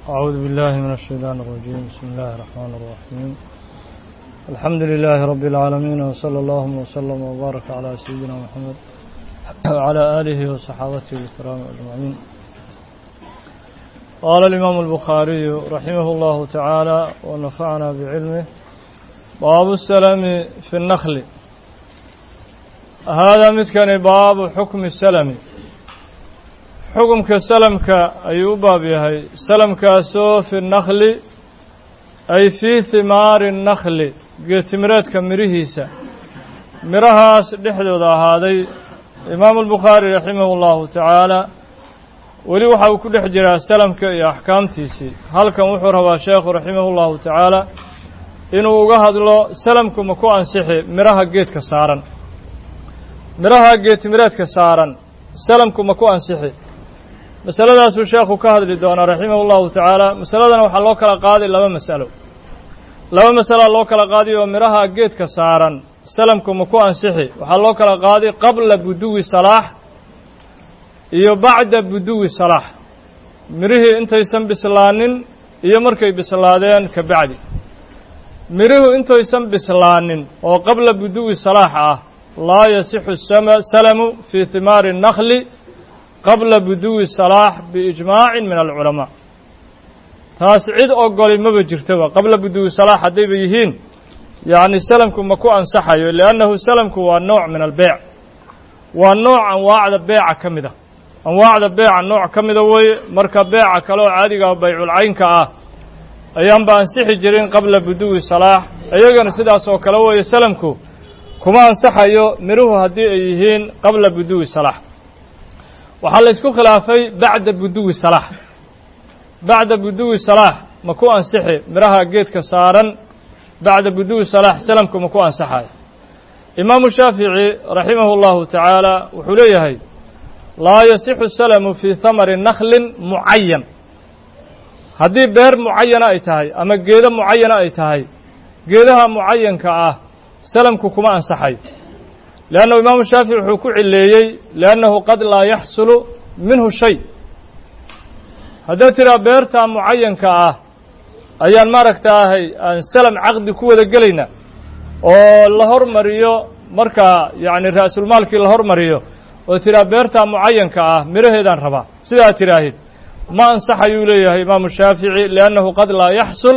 أعوذ بالله من الشيطان الرجيم. بسم الله الرحمن الرحيم. الحمد لله رب العالمين، وصلى الله وسلم وبارك على سيدنا محمد وعلى آله وصحابته الكرام أجمعين. قال الإمام البخاري رحمه الله تعالى ونفعنا بعلمه: باب السلم في النخل. هذا متكن باب حكم السلم. xukumka salamka ayuu u baab yahay. salamkaasoo fi nakli ay fii himaari nakli, geetimireedka mirihiisa mirahaas dhexdooda ahaaday. imaamu albukhaari raximahu llahu tacaala weli waxa uu ku dhex jiraa salamka iyo axkaamtiisii. halkan wuxuu rabaa sheekhu raximahu llahu tacaala inuu uga hadlo salamku ma ku ansixi miraha geedka saaran, miraha geetimireedka saaran salamku ma ku ansixi. masaladaasuu sheekhu ka hadli doonaa raximahu llahu tacaala. masaladana waxaa loo kala qaaday laba masalaa loo kala qaadiy oo miraha geedka saaran salamku ma ku ansixi. waxaa loo kala qaaday qabla buduwi salaax iyo bacda buduwi salaax, mirihii intaysan bislaanin iyo markay bislaadeen ka bacdi. mirihu intaysan bislaanin oo qabla buduwi salaax ah laa yasixu salamu fii himaari الnakli qabla buduwi salaax biijmaacin min alculamaa. taas cid ogoli maba jirtaba. qabla buduwi salaax haddayba yihiin yacni salamku ma ku ansaxayo, liannahu salamku waa nooc min albeyc, waa nooc anwaacda beeca ka mid a. anwaacda beeca nooc ka mida weeye. marka beeca kale oo caadiga bayculcaynka ah ayaanba ansixi jirin qabla buduwi salaax. iyagana sidaas oo kale weeye. salamku kuma ansaxayo miruhu haddii ay yihiin qabla buduwi salaax. waxaa la isku khilaafay bacda buduwi salaax. bacda buduwi salaax ma ku ansixi miraha geedka saaran bacda buduwi salaax salamku ma ku ansaxayo. imaamu shaafici raximahu llahu tacaala wuxuu leeyahay laa yasixu salamu fii hamari naklin mucayan. haddii beer mucayana ay tahay ama geedo mucayana ay tahay, geedaha mucayanka ah salamku kuma ansaxayo. leannahu imaamu shaafici wuxuu ku cileeyey liannahu qad laa yaxsulu minhu shay. haddaad tiraa beertaa mucayanka ah ayaan maaragtaahay aan salam caqdi ku wada gelayna oo la hormariyo markaa yacni ra'sulmaalkii la hormariyo oo tiraa beertaa mucayanka ah miraheedaan rabaa, sidaa tiraahid ma ansaxayuu leeyahay imaamu shaafici liannahu qad laa yaxsul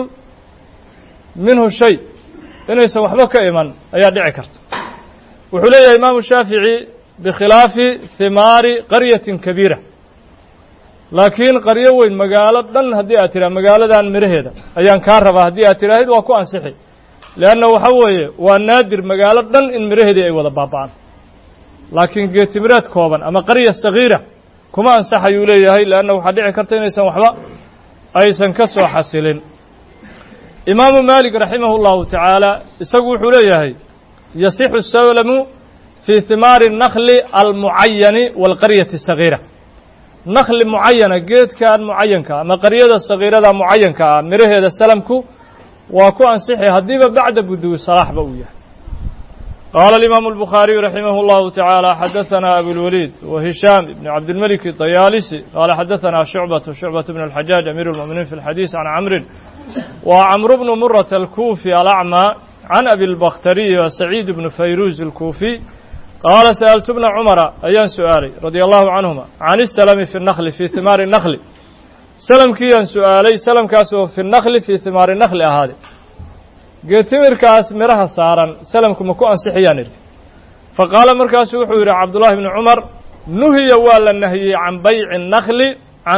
minhu shay. inaysan waxba ka iman ayaa dhici karta. wuxuu leeyahay imaamu shaafici bikhilaafi himaari qaryatin kabiira. laakiin qaryo weyn, magaalo dhan haddii aad tiraa magaaladan miraheeda ayaan kaa rabaa haddii aad tiraahid waa ku ansixi. leanna waxa weeye waa naadir magaalo dhan in miraheedii ay wada baaba'aan. laakiin geetimireed kooban ama qarya sagiira kuma ansaxayuu leeyahay, leanna waxaa dhici karta inaysan waxba aysan ka soo xasilin. imaamu maalik raximahu llahu tacaala isagu wuxuu leeyahay yasixu salamu fii himaari الnakli almucayani wاlqaryati sagiira. nakli mucayana, geedkan mucayanka ama qaryada sagiirada mucayanka ah miraheeda salamku waa ku ansixi haddiiba bacda buduwi salaaxba uu yahay. qaala alimaamu albukhaariyu raximah اllahu tacaala xadaثana abulwaliid wa hishaam ibn cabdilmalik dayaalisi qaala xadaثana shucbaة bn اlxajaaj amiir اlmu'miniin fi اlxadiis can camrin wa camru bnu murata alkuufi alacmaa can abi lbakhtariyi wa saciid bnu fayruuz alkuufiy qaala sa'altu bna cumara ayaan su'aalay radia allahu canhuma can isalami fi nakli fii himaari nakli. salamkiiyaan su'aalay, salamkaas oo fi nakli fii himaari nakli ahaaday. geetimirkaas miraha saaran salamku ma ku ansixiyaan idhi. faqaala markaasuu wuxuu yidhi cabdullahi bni cumar nuhiya waa la nahiyey can bayci nakli can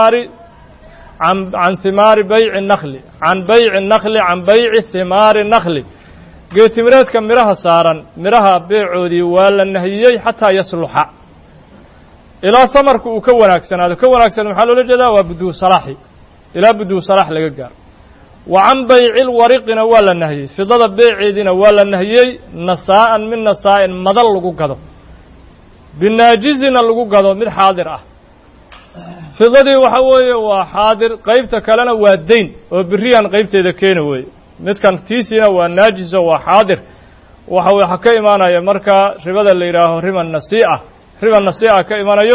himaari bayci nakli can bayci nakli can bayci himaari nakli. geetimireedka miraha saaran miraha beecoodii waa la nahiyey xataa yasluxa, ilaa hamarku uu ka wanaagsanaado. ka wanaagsan maxaa loola jeedaa? waa buduwi salaaxi, ilaa buduwi salaax laga gaaro. wa can bayci lwariqina waa la nahiyey, fidada beeceediina waa la nahiyey nasaa'an min nasaa'in, madal lagu gado, binaajizina lagu gado mid xaadir ah. fidadii waxa weeye waa xaadir, qaybta kalena waa dayn oo beriyan qaybteeda keena weeye. midkan tiisiina waa naajiso waa xaadir. waxa ka imaanaya markaa ribada la yidhaaho riba nasii'a ka imanayo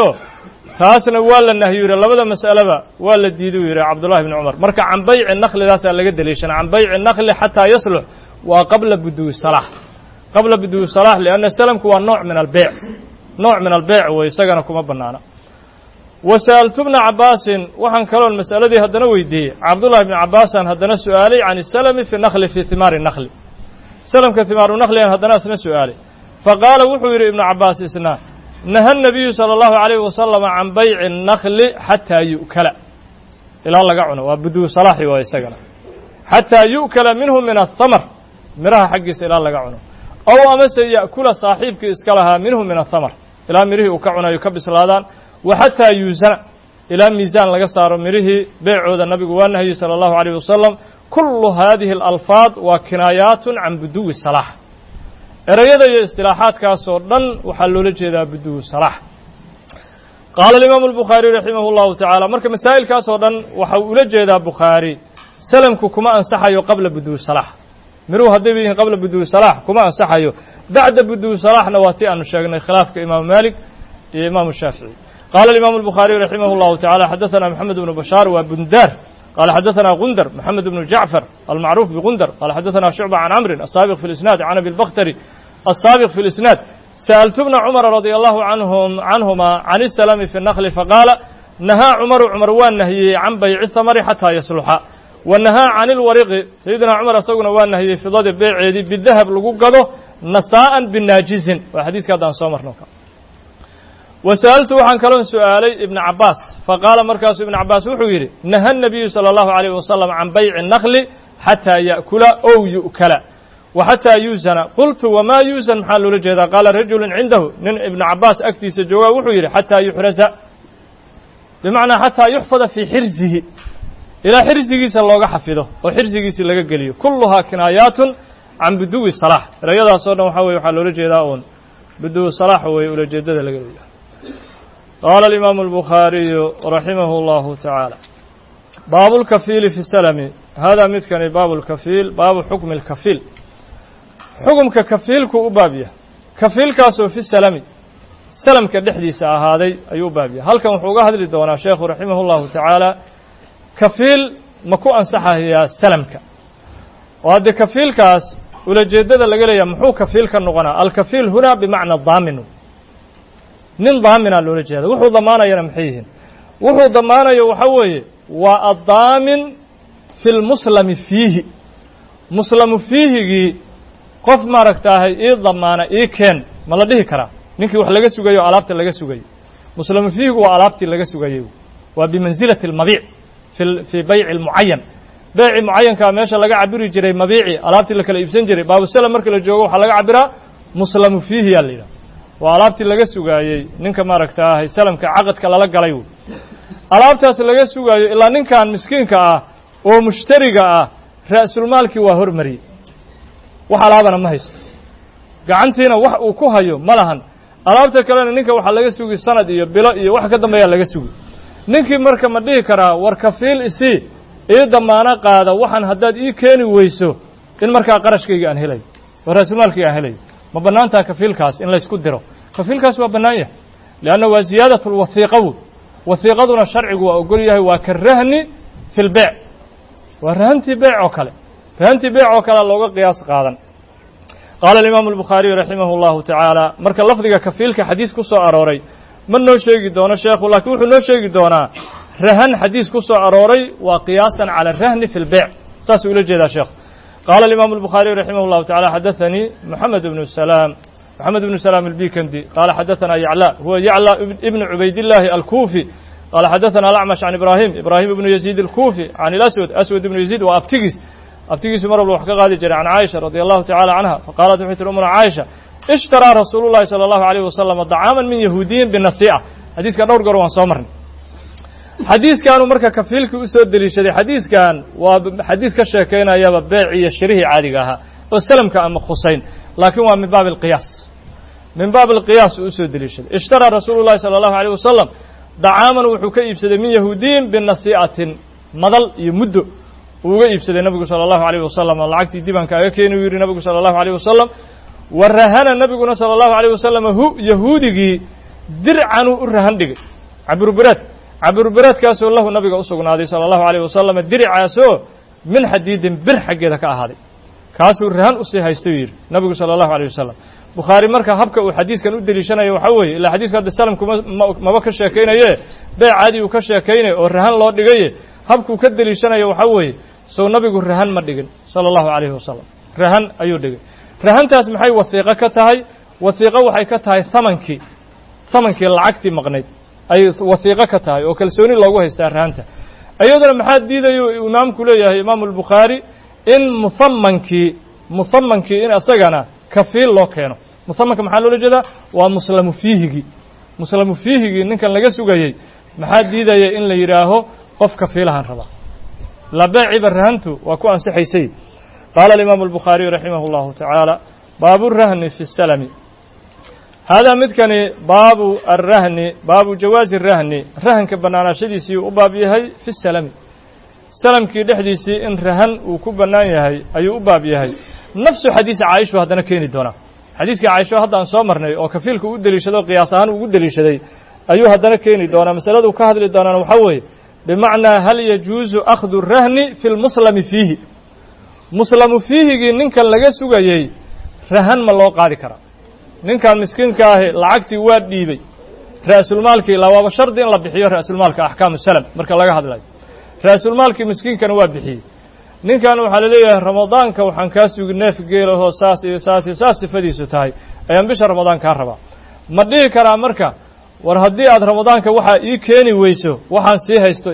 taasna waa la nahyu yiri labada mas'alaba waa la diiday yiri Abdullah ibn Umar marka can bay'i nakhli daas laga daliishan can bay'i nakhli hatta yasluh wa qabla budu salah qabla budu salah lianna salamku waa nooc min al-bay' nooc min al-bay' way isagana kuma banaana وسألت ابن عباس وحن كلون مسألة دي هدنا ويدي عبد الله بن عباس هدنا سؤالي عن السلم في النخل في ثمار النخل سلم كثمار النخل هدنا سنة سؤالي فقال وحوير ابن عباس اسنا نهى النبي صلى الله عليه وسلم عن بيع النخل حتى يؤكل إلى الله قعنا وبدو صلاحي ويسقنا حتى يؤكل منه من الثمر مرها حقس إلى الله قعنا أو أمس يأكل صاحبك إسكالها منه من الثمر إلى مره وكعنا يكبس الأذان وحتى يوزن إلى ميزان لقصار مره بيع النبي والنهي صلى الله عليه وسلم كل هذه الألفاظ وكنايات عن بدو الصلاح erayada iyo istilaaxaadkaas oo dhan waxa loo jeedaa bidu salaah qaal imam al-bukhari rahimahullahu ta'ala marka masaa'ilkaas oo dhan waxa uu la jeedaa bukhari salamku kuma ansaxayo qabla bidu salaah miru hadii yihiin qabla bidu salaah kuma ansaxayo bacda bidu salaahna waati aanu sheegnay khilaafka imam malik iyo imam shafi'i قال الإمام البخاري رحمه الله تعالى حدثنا محمد بن بشار وبندار قال حدثنا غندر محمد بن جعفر المعروف بغندر قال حدثنا شعبة عن عمرو السابق في الإسناد عن أبي البختري السابق في الإسناد سألت ابن عمر رضي الله عنهما عن السلام في النخل فقال نهى عمر والنهي عن بيع الثمر حتى يصلح والنهى عن الورق سيدنا عمر سوقنا والنهي في ضد بيع بالذهب لقوقه نساء بالناجز وحديث كذا صومر نوكا وسألت عن كلام سؤالي ابن عباس فقال مركز ابن عباس وحويري نهى النبي صلى الله عليه وسلم عن بيع النخل حتى يأكل أو يؤكل وحتى يوزن قلت وما يوزن محل رجل قال رجل عنده من ابن عباس أكتي سجوا وحويري حتى يحرز بمعنى حتى يحفظ في حرزه إلى حرزه سلوغ حفظه وحرزه سلوغ قليه كلها كنايات عن بدو الصلاح رياضة صورنا وحوي وحل رجل بدو الصلاح ويقول جدد لقليه قال الإمام البخاري رحمه الله تعالى باب الكفيل في السلم هذا متكن باب الكفيل باب حكم الكفيل حكم ككفيل كأبابية كفيل كاسو في السلم السلم كدحديث هذا أي أبابية هل كان حقوق هذا الدوانا شيخ رحمه الله تعالى كفيل مكو أنصحه هي السلمك وهذا كفيل كاس ولا جدد لقلي يمحو كفيل كالنغنى الكفيل هنا بمعنى الضامن nin daamina loo jeedo wuxuu damaanayana maxay yihiin wuxuu damaanayo waxa weeye waa adaamin fil muslimi fiihi muslamu fiihigi qof maaragtaahay ii damaana ii keen ma la dhihi karaa ninkii wax laga sugayo alaabta laga sugayo muslamu fiihigu waa alaabtii laga sugayo waa bimanzilati almabiic fi bay'i almuayyan bay'i muayyanka meesha laga cabiri jiray mabiici alaabtii la kala iibsan jiray baabu salam marka la joogo waxa laga cabiraa muslamu fiihi yaa la yiraahdaa waa alaabtii laga sugaayey ninka maaragtaahay salamka caqadka lala galay alaabtaas laga sugaayo ilaa ninkan miskiinka ah oo mushtariga ah ra'sul maalkii waa hormariyey wax alaabana ma haysto gacantiina wax uu ku hayo ma lahan alaabta kalena ninka waxa laga sugi sanad iyo bilo iyo wax ka dambeeya laga sugi ninkii marka ma dhihi karaa war kafiil isii ii damaano qaada waxaan haddaad ii keeni weyso in markaa qarashkayga aan helayo oo ra'sul maalkii aan helayo ما بنانتها كفيل كاس إن لا يسكت دره كفيل كاس وبنايه لأنه وزيادة الوثيقة وثيقتنا الشرع وأقول له وكرهني في البيع ورهنتي بيع وكلا رهنتي بيع وكلا لو قياس قادا قال الإمام البخاري رحمه الله تعالى مرك اللفظ كفيل كحديث كسو أروري من نو شيء دونا شيخ ولكن نو شيء دونا رهن حديث كسو أروري وقياسا على الرهن في البيع ساس يقول جدا شيخ قال الإمام البخاري رحمه الله تعالى حدثني محمد بن سلام البيكندي قال حدثنا يعلى هو يعلى ابن عبيد الله الكوفي قال حدثنا الأعمش عن إبراهيم بن يزيد الكوفي عن أسود بن يزيد وأبتقس مرة بلوحك غادي جري عن عائشة رضي الله تعالى عنها فقالت وحيت الأمر عائشة اشترى رسول الله صلى الله عليه وسلم طعاما من يهودين بالنصيعة حديث كان دور قروان صومرن حديث كانوا مركا كفيلك أسود دليشدي حديث كان وحديث كشاكينا يا بيعي الشريه عادقها والسلم كأم خصين لكن هو من باب القياس أسود دليشدي اشترى رسول الله صلى الله عليه وسلم دعاما وحكيب سد من يهودين بالنصيعة مضل يمد وغيب سد النبي صلى الله عليه وسلم العقد ديبان كاكين ويري النبي صلى الله عليه وسلم ورهن النبي صلى الله عليه وسلم هو يهودي درعا ورهن دغ caburbiraadkaasoo lahu nabiga u sugnaaday sala allahu alayh wasalam diricaasoo min xadiidin bir xaggeeda ka ahaaday kaasuu rahan usii haysta u yidhi nabigu sala allahu alayh wasalam bukhaari marka habka uu xadiiskan u deliishanayo waxaa weeye ilaa xadiiska hadda salamku maba ka sheekaynaye bee caadi uu ka sheekaynaya oo rahan loo dhigaye habkuu ka deliishanayo waxaa weeye sow nabigu rahan ma dhigin sala allahu alayhi wasalam rahan ayuu dhigay rahantaas maxay wasiiqo ka tahay wasiiqo waxay ka tahay thamankii lacagtii maqnayd ay wasiiqo ka tahay oo kalsooni loogu haystaa rahanta iyaduna maxaa diidayo imaamku leeyahay imaamu albukhaari in muhamankii in isagana kafiil loo keeno muhamanka maxaa loola jeedaa waa muslamu fiihigii ninkan laga sugayey maxaa diidaya in la yidhaaho qof kafiilahan rabaa la beeciba rahantu waa ku ansixaysay qaala alimaamu albukhaariyu raximah اllahu tacaala baabu rahni fi salami haadaa midkani baabu arrahni baabu jawaazi rahni rahanka bannaanaashadiisii u baab yahay fi salami salamkii dhexdiisii in rahan uu ku bannaan yahay ayuu u baab yahay nafsu xadiisa caaishu haddana keeni doonaa xadiiskii caaisho hadda aan soo marnay oo kafiilka u deliishado qiyaas ahaan ugu deliishaday ayuu haddana keeni doonaa masaladu ka hadli doonaan waxaa weeye bimacnaa hal yajuusu akhdu rahni fi lmuslami fiihi muslamu fiihigii ninkan laga sugayey rahan ma loo qaadi karaa ninkan miskiinka ahi lacagtii waa dhiibey ra'sulmaalkii ilaa waaba shardi in la bixiyo ra'sulmaalka axkaamu salam marka laga hadlayo ra'sulmaalkii miskiinkana waa bixiyey ninkan waxaa la leeyahay ramadaanka waxaan kaa sugi neef geelahoo saas iyo saas iyo saas sifadiisu tahay ayaan bisha ramadaan kaa rabaa ma dhihi karaa marka war haddii aad ramadaanka waxaa ii keeni weyso waxaan sii haysto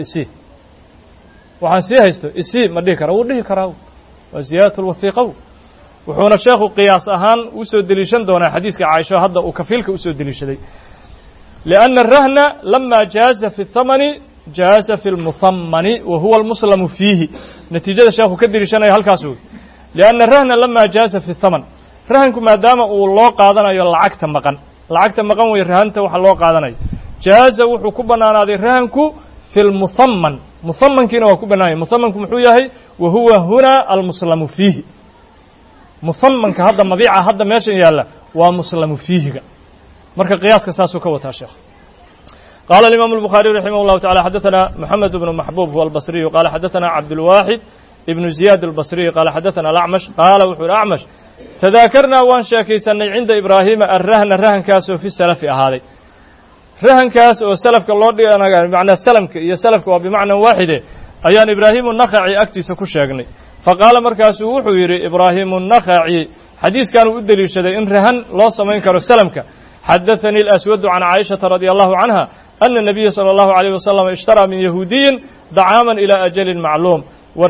isii ma dhihi karaa wuu dhihi karaa waa ziyaadat lwathiiqow wuxuuna sheekhu qiyaas ahaan u soo deliishan doonaa xadiiska caaisho hadda uu kafiilka usoo deliishaday lianna arahna lama jaaza fi thamani jaaza fi lmuhamani wa huwa almuslamu fiihi natiijada sheekhu ka deliishanaya halkaas wey lianna rahna lama jaaza fi thaman rahanku maadaama uu loo qaadanayo lacagta maqan wey rahanta waxa loo qaadanayo jaaza wuxuu ku bannaanaaday rahanku fi lmuhaman muhamankiina waa ku bannaanyay muhamanku muxuu yahay wa huwa huna almuslamu fiihi muhamanka hadda mabiica hadda meeshan yaalla waa muslamu fiihiga marka qiyaaska saasuu ka wataa sheekh qaala alimaamu albukhaariyu raximah llahu tacala xadaثana moxamed bnu maxbuub huwa albasriyu qaala xadaثana cabdulwaaxid ibnu ziyaad albasriyu qaala xadaثana alacmash qaala wuxuu yihi acmash tadaakarnaa waan sheekaysanay cinda ibraahiima arrahna rahankaasoo fi salafi ahaaday rahankaas oo salafka loo dhiganaga bimacnaa salamka iyo salafka waa bimacnan waaxide ayaan ibraahimu nakhaci agtiisa ku sheegnay faqaala markaasuu wuxuu yidhi ibraahimu nakhaci xadiiskanuu u deliishaday in rahan loo samayn karo salamka xadaثanii alaswadu can caaishata radia allahu canha ana الnabiya salى اllahu عalيyه wasalam ishtaraa min yahuudiyin dacaaman ilaa ajalin macluum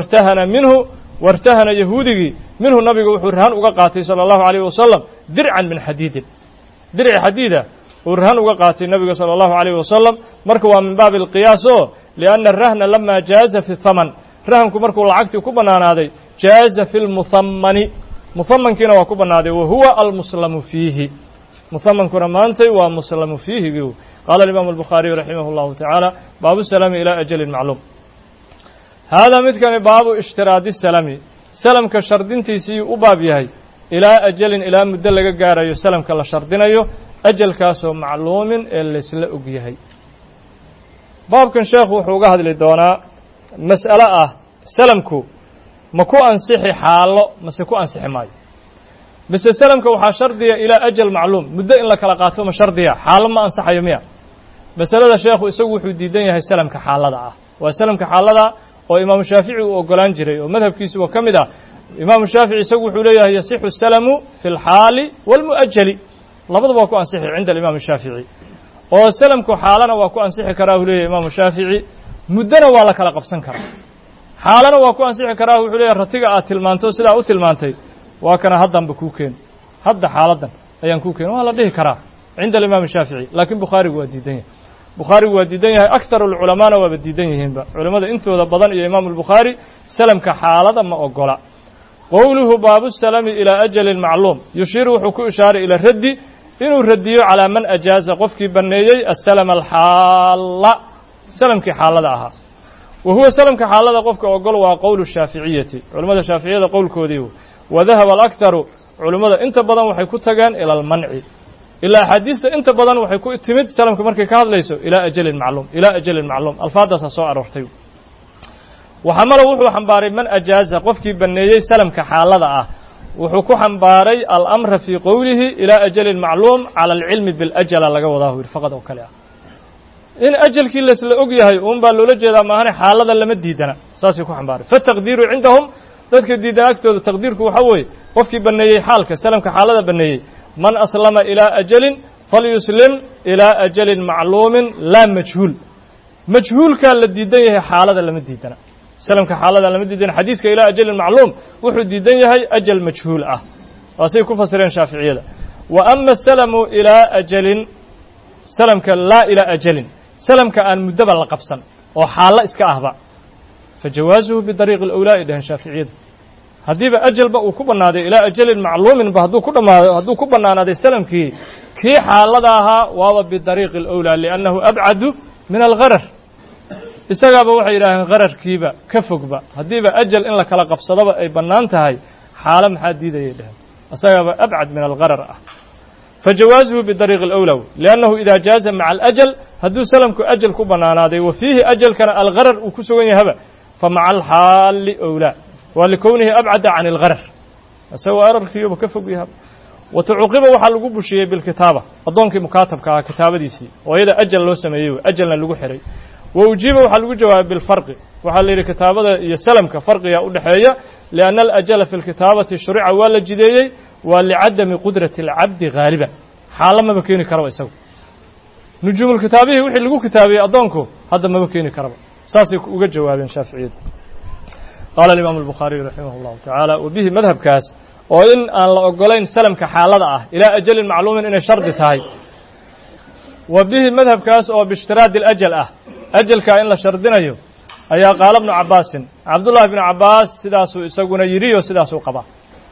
wartahana yahuudigii minhu nabigu wuxuu rahan uga qaatay salى اllahu عalيyه wasalam dircan min xadiidin dirci xadiida uu rahan uga qaatay nabiga salى اllahu عalيyه wasalam marka waa min baabi اlqiyaas o liأna arahna lama jaaza fi thaman rahanku markuu lacagtii ku bannaanaaday jaaza fi lmuhamani muhamankiina waa ku bannaaday wa huwa almuslamu fiihi muhamankuna maantay waa muslamu fiihigi qaala alimaamu albukhaariyu raximah اllahu tacaala baabu salami ilaa ajalin macluum haadaa midkani baabu ishtiraadi salami salamka shardintiisii u baab yahay ilaa ajalin ilaa muddo laga gaarayo salamka la shardinayo ajalkaasoo macluumin ee laysla og yahay baabkan sheekhu wuxuu uga hadli doonaa mas'alo ah salamku ma ku ansixi xaalo mase ku ansixi maayo mise salamka waxaa shardiya ilaa ajal macluum muddo in la kala qaato ma shardiya xaalo ma ansaxayo miya masalada sheekhu isagu wuxuu diidan yahay salamka xaalada ah waa salamka xaalada oo imaamu shaafici uu ogolaan jiray oo madhabkiisuba ka mid ah imaamu shaafici isagu wuxuu leeyahay yasixu salamu fi اlxaali wاlmu'ajali labadaba waa ku ansixi cinda alimaam shaafici oo salamku xaalana waa ku ansixi karaa uu leeyahay imaamu shaafici muddona waa la kala qabsan karaa xaalana waa ku ansixi karaa wuxuu leeyahay ratiga aad tilmaanto sidaa u tilmaantay waa kana haddanba kuu keeni hadda xaaladan ayaan kuu keeni waa la dhihi karaa cinda alimaam shaafici laakiin bukhaarigu waa diidan yahay bukhaarigu waa diidan yahay akharu alculamaana waaba diidan yihiinba culimmada intooda badan iyo imaamu albukhaari salamka xaalada ma ogola qowluhu baabu salami ilaa ajalin macluum yushiiru wuxuu ku ishaaray ila raddi inuu radiyo calaa man ajaaza qofkii banneeyey asalama alxaala salamkii xaalada ahaa wa huwa salamka xaalada qofka ogol waa qowlu shaaficiyati culimmada shaaficiyada qowlkoodii wadahaba alakharu culimmada inta badan waxay ku tageen ila almanci إلا أحاديث أنت بدن وحيكو تمد سلام كمركي كهذا ليسوا إلى أجل معلوم إلى أجل معلوم الفاظ سواء رفتيو وحمله وحو حنباري من أجاز قفكي بنيي سلام كحالة وحكو حنباري الأمر في قوله إلى أجل معلوم على العلم بالأجل لقى وضاه فقط وكلا إن أجل كل سلأقيه أم بالولج إذا ما هني حالة لما ديدنا ساسي كو حنباري فالتقدير عندهم تذكر ديدنا أكتر تقدير كو حوي قفكي بنيي حالك سلام كحالة بنيي من أسلم إلى أجل فليسلم إلى أجل معلوم لا مجهول مجهول كان لديدنيه حالة لما ديدنا سلام كحالة لما ديدنا حديثك إلى أجل معلوم وحد ديدنيه أجل مجهول واسي كفسرين شافعية وأما السلام إلى أجل سلام لا إلى أجل سلام كأن مدبر لقبسا وحالة إسك أهبع فجوازه بطريق الأولى إذا شافعية هديب أجل بقى وكبرنا هذا إلى أجل معلوم بهدو كلما هدو كبرنا هذا السلام كي حالدها وهو بالطريق الأولى لأنه أبعد من الغرر إسقى بوحي إلى غرر كيبا كفق بقى هديب أجل إن لك لقب صدبة أي بنانتها هاي حالة محددة يدها إسقى أبعد من الغرر فجوازه بالطريق الأولى لأنه إذا جاز مع الأجل هدو سلام كأجل كبرنا هذا وفيه أجل كان الغرر وكسوين هبا فمع الحال أولى ولكونه أبعد عن الغرر سوى أرر كيوب كفق بها وتعقبه وحال لغو بشيه بالكتابة أظنك مكاتب كتابة ديسي وإذا أجل لو سميه أجلنا لغو حري ووجيبه وحال لغو جواب بالفرق وحال لغو كتابة يسلم كفرق يا أولحية لأن الأجل في الكتابة شرع ولا جديي ولعدم قدرة العبد غالبا حالا ما بكيني كربا يسوي نجوم الكتابة وحي لغو كتابة أظنكو هذا ما بكيني كربا ساسي وقد جوابين شافعية قال الإمام البخاري رحمه الله تعالى وبه مذهب كاس وإن أن لا أقولين سلم كحالة إلى أجل معلوم إن شرط تاي وبه مذهب كاس أو باشتراط الأجل أجل كائن لا شرطنا يو أي قال ابن عباس عبد الله بن عباس سداسو يسقون يريو سداسو قبا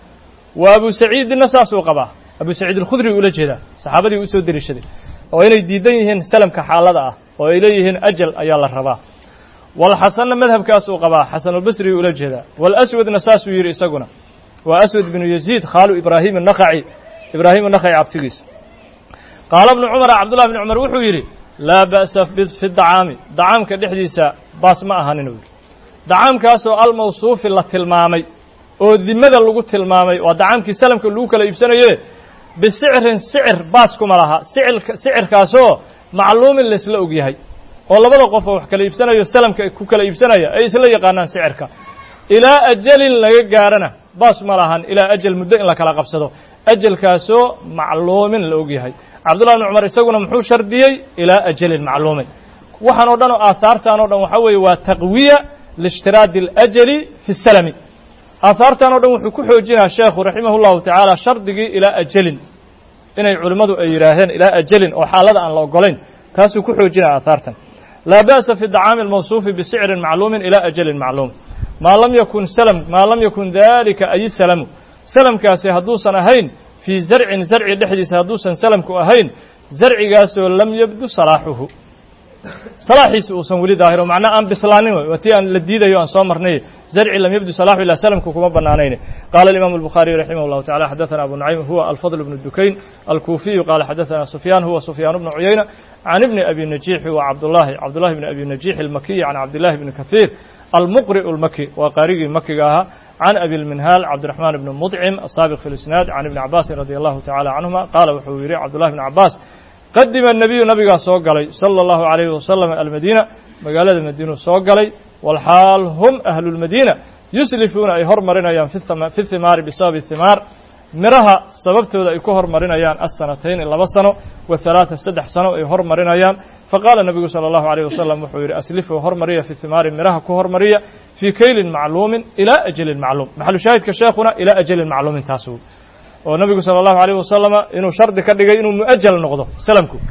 وأبو سعيد النساسو قبا أبو سعيد الخدري ولا جدا صحابتي أسود دريشدي وإن يديدينهن سلم كحالة وإليهن أجل أي الله رباه والحسن مذهب كاسو قبا حسن البصري ولا جدا والأسود نساسو يري سقنا وأسود بن يزيد خالو إبراهيم النخعي عبتقيس قال ابن عمر عبد الله بن عمر وحو يري لا بأس في الدعام دعام كدحديسا باس ما أهانينو دعام كاسو الموصوف الله تلمامي oo dimada lagu tilmaamay waa dacaamkii salamka lagu kala iibsanayo bisicr baas kuma laha sicirkaasoo macluumin la isla og yahay oo labada qof wax kala iibsanayo salamka ku kala iibsanaya ay isla yaqaanaan sicirka ilaa ajalin laga gaarana baas ma lahan ilaa ajal muddo in la kala qabsado ajalkaasoo macluumin la og yahay cabdullah ibn umar isaguna muxuu shardiyay ilaa ajalin macluumin waxaan oo dhan oo aasaartaan oo dhan waxa weeye waa taqwiya lishtiraad al-ajali fi salami aasaartaan oo dhan wuxuu ku xoojinaa sheekhu raximahullahu tacaala shardigii ilaa ajalin inay culimmadu ay yidhaaheen ilaa ajalin oo xaalada aan la ogolayn taasuu ku xoojinaa aasaartan laa ba'sa fi dacaami almawsuufi bisicrin macluumin ilaa ajalin macluum maa lam yakun dalika ay salamu salamkaasi hadduusan ahayn fii zarcin zarci dhexdiisa hadduusan salamku ahayn zarcigaasoo lam yabdu salaaxuhu salaaxiisi uusan weli daahiro macnaa aan bislaanin watii aan la diidayo aan soo marnay zarci lam yabdu salaaxu ilaa salamku kuma banaanayn qaala al-imam al-bukhari rahimahullahu ta'ala hadathana abu nu'aym huwa al-fadl ibn dukayn al-kufi qala hadathana sufyan huwa sufyan ibn uyayna an ibn abi najih wa abdullah ibn abi najih al-makki an abdullah ibn kathir al-muqri al-makki wa qarigi makkigaha عن أبي المنهال عبد الرحمن بن مطعم السابق في الإسناد عن ابن عباس رضي الله تعالى عنهما قال وحويري عبد الله بن عباس قدم النبي سوق علي صلى الله عليه وسلم المدينة مقالة المدينة سوق علي والحال هم أهل المدينة يسلفون أي هرمرين في الثمار بسبب الثمار مرها سببته ذا يكهر مرينيان السنتين إلا بسنة والثلاثة سدح سنة يهر مرينيان فقال النبي صلى الله عليه وسلم وحوير أسلفه هرمرية في الثمار مرها كهر مرية في كيل معلوم إلى أجل معلوم محل شاهد كشيخنا إلى أجل معلوم تاسو والنبي صلى الله عليه وسلم إنه شرط كدغ إنه مؤجل نقضه سلامكم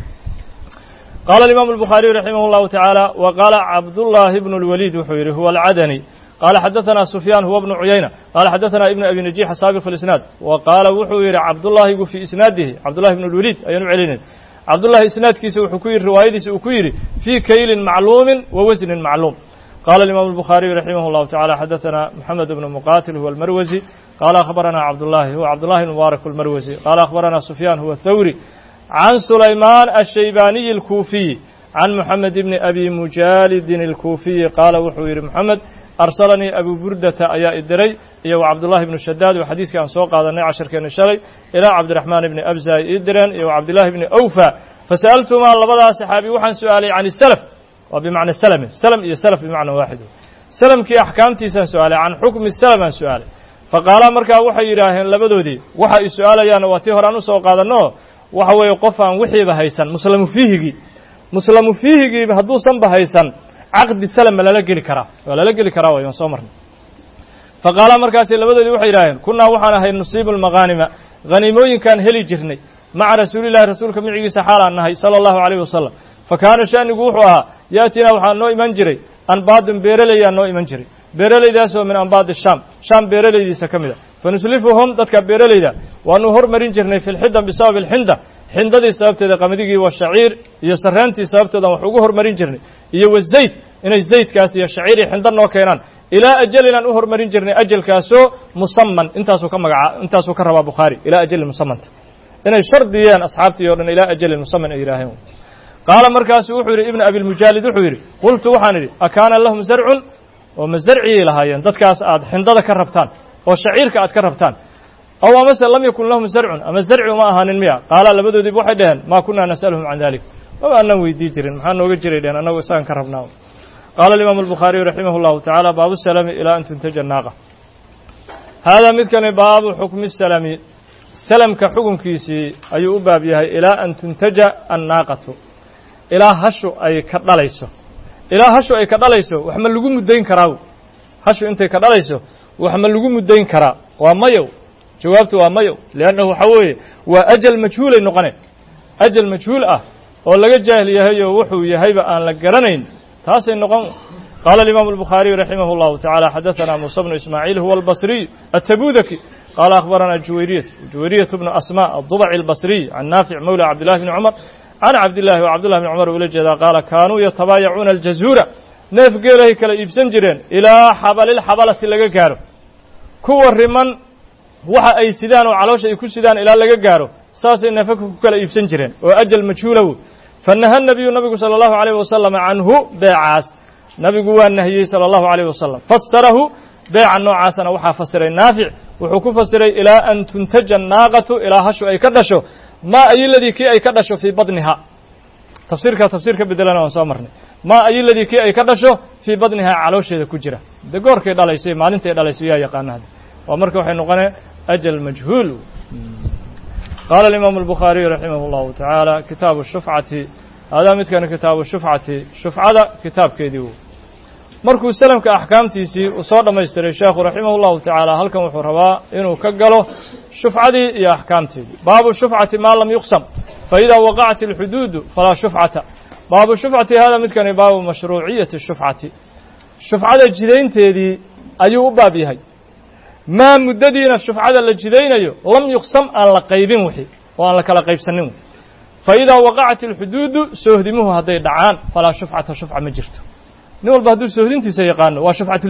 قال الإمام البخاري رحمه الله تعالى وقال عبد الله بن الوليد وحوير هو العدني قال حدثنا سفيان هو ابن عيينة قال حدثنا ابن أبي نجيح السابق في الإسناد وقال وحوير عبد الله في إسناده عبد الله بن الوليد أي نوع عبد الله إسناد كيس وحكير رواية وكير في كيل معلوم ووزن معلوم قال الإمام البخاري رحمه الله تعالى حدثنا محمد بن مقاتل هو المروزي قال أخبرنا عبد الله هو عبد الله المبارك المروزي قال أخبرنا سفيان هو الثوري عن سليمان الشيباني الكوفي عن محمد بن أبي مجالد الكوفي قال وحوير محمد أرسلني أبو بردة أيا إدري إيو عبد الله بن شداد وحديث كان سوق هذا 10 كان شلي إلى عبد الرحمن بن أبزة إدران إيو عبد الله بن أوفى فسألتما الله بدا صحابي وحن سؤالي عن السلف وبمعنى السلم السلم إيه سلف بمعنى واحد سلم كي أحكامتي سؤالي عن حكم السلم سؤالي فقال مركا وحي يراهن لبدودي وحي سؤالي أنا واتيه رانو سوق هذا نو وحو يقف عن وحي بهيسان مسلم فيه هدو سن بهيسان عقد السلم لا لقي كرا ولا لقي كرا ويوم صومرنا فقال مركاسي لبدودي وحي يراهن كنا وحنا هي نصيب المغانم غنيموين كان هلي جرني مع رسول الله رسولك من عيسى حال النهي صلى الله عليه وسلم فكان شأن وحوها ياتينا وحنا نو إيمان جري أن بعض بيرلي نو إيمان جري بيرلي داسو من أنباض الشام بيرلي دي سكمدا فنسلفهم ذاتك بيرلي دا وأنه هرمرين جرني في الحدة بسبب الحندة حندة دي سببت دا قمديجي والشعير يسرهنتي سببت دا وحقوه هرمرين جرني يو الزيت إن الزيت كاسي الشعير حندة نو كينان إلى أجل أن هرمرين جرني أجل كاسو مصمن انتاسو كربا بخاري إلى أجل مصمن إن الشرط ديان أصحابتي يورن إلى أجل مصمن إلههم قال مركاس وحوري ابن أبي المجالد وحوري قلت وحانري أكان لهم زرع ومزرعي لهايين ددكاس آد حندada ka rabtaan oo shaciirka aad ka rabtaan aw مثلا لم يكن لهم زرع أما الزرع ما ahanin miya qaala labadoodii waxay dhaheen ma kunna nasalhum an dalik ma ana weydii jirin maxaa nooga jiray dhaheen anagu isaan ka rabnaa قال الإمام البخاري رحمه الله تعالى باب السلام إلى أن تنتج الناقة هذا مثل باب حكم السلام سلم كحكم كيسي أي باب يهي إلى أن تنتج الناقة إلى هشو أي كدليسو ilaa hasho ay ka dhalayso wax ma lagu mudayn karaa hasho intay ka dhalayso wax ma lagu mudayn karaa waa mayo jawaabtu waa mayo leeyahay waxa weeye waa ajal majhuul ay noqonay ajal majhuul ah oo laga jaahil yahay oo wuxuu yahayba aan la garanayn taasay noqon قال الإمام البخاري رحمه الله تعالى حدثنا موسى بن إسماعيل هو البصري التبوذكي قال أخبرنا جويرية بن أسماء الضبعي البصري عن نافع مولى عبد الله بن عمر عن عبد الله وعبد الله بن عمر ولجدا قال كانوا يتبايعون الجزورة neef geelahay kala iibsan jireen ilaa xabalilxabalati laga gaaro kuwa riman waxa ay sidaan oo caloosha ay ku sidaan ilaa laga gaaro saasay neefaka ku kala iibsan jireen oo ajal majhuulow fanaha nabigu sallallahu alayhi wasallam anhu bai'as nabigu waa nahiyay sallallahu alayhi wasallam fassarahu bai'a noocaasana waxa fasiray naafic wuxuu ku fasiray ilaa an tuntaja naaqatu ilaa hashu ay ka dhasho ma ayladii kii ay ka dhasho fi badniha tafsiirka bedelana waan soo marnay ma ayladii kii ay ka dhasho fi badniha caloosheeda ku jira goorkay dhalaysay maalintay dhalaysay yaa yaqaanada waa marka waxay noqonay ajal majhuul قال الإمام البخاري رحمه الله تعالى كتاب الشفعة هذا مثل كتاب الشفعة شفعة كتاب كيديو markuu salamka ahkaamtiisii u soo dhamaystiray sheekhu rahimahullahu ta'ala halkan wuxuu rabaa inuu ka galo shufcadii iyo ahkaamteedii baabu shufcati ma lam yuqsam fa idha waqa'at al hudud fala shufcata baabu shufcati hada midkani baabu mashruu'iyyati shufcati shufcada jideynteedii ayuu u baab yahay ma muddadiina shufcada la jideynayo lam yuqsam aan la qaybin wixii oo aan la kala qaybsanin fa idha waqa'at al hudud soohdimuhu haday dhacaan fala shufcata shufca ma jirto نقول بهدول سهلينتي سيقانو وشفعة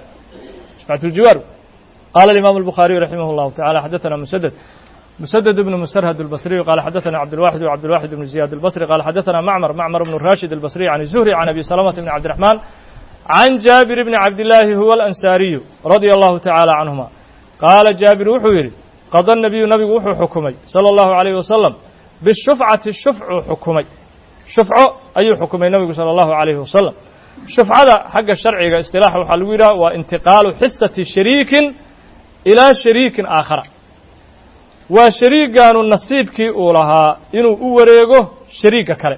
الجوار قال الإمام البخاري رحمه الله تعالى حدثنا مسدد بن مسرهد البصري قال حدثنا عبد الواحد بن زياد البصري قال حدثنا معمر بن الراشد البصري عن الزهري عن أبي سلمة بن عبد الرحمن عن جابر بن عبد الله هو الأنصاري رضي الله تعالى عنهما قال جابر وحويري قضى النبي وحو حكمي صلى الله عليه وسلم بالشفعة الشفع حكمي شفع أي حكمي النبي صلى الله عليه وسلم shufcada xagga sharciga istilaaxa waxaa lagu yidhaha waa intiqaalu xisati shariikin ilaa shariikin aakhara waa shariigaanu nasiibkii uu lahaa inuu u wareego shariiga kale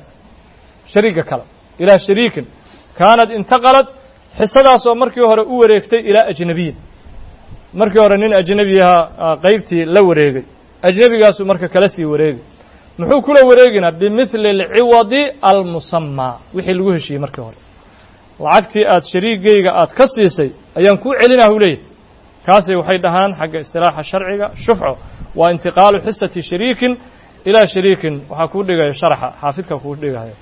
ilaa shariikin kaanad intaqalad xisadaasoo markii hore u wareegtay ilaa ajnabiyin markii hore nin ajnabiyaha qaybtii la wareegay ajnabigaasuu marka kala sii wareegay muxuu kula wareeginaa bimithli alciwadi almusamaa wixii lagu heshiiyey markii hore lacagtii aad shariigayga aad ka siisay ayaan ku celinaa uu leeyahay kaasay waxay dhahaan xagga istilaaxa sharciga shufco waa intiqaalu xisati shariikin ilaa shariikin waxaa kuu dhigaya sharaxa xaafidka kuu dhigaya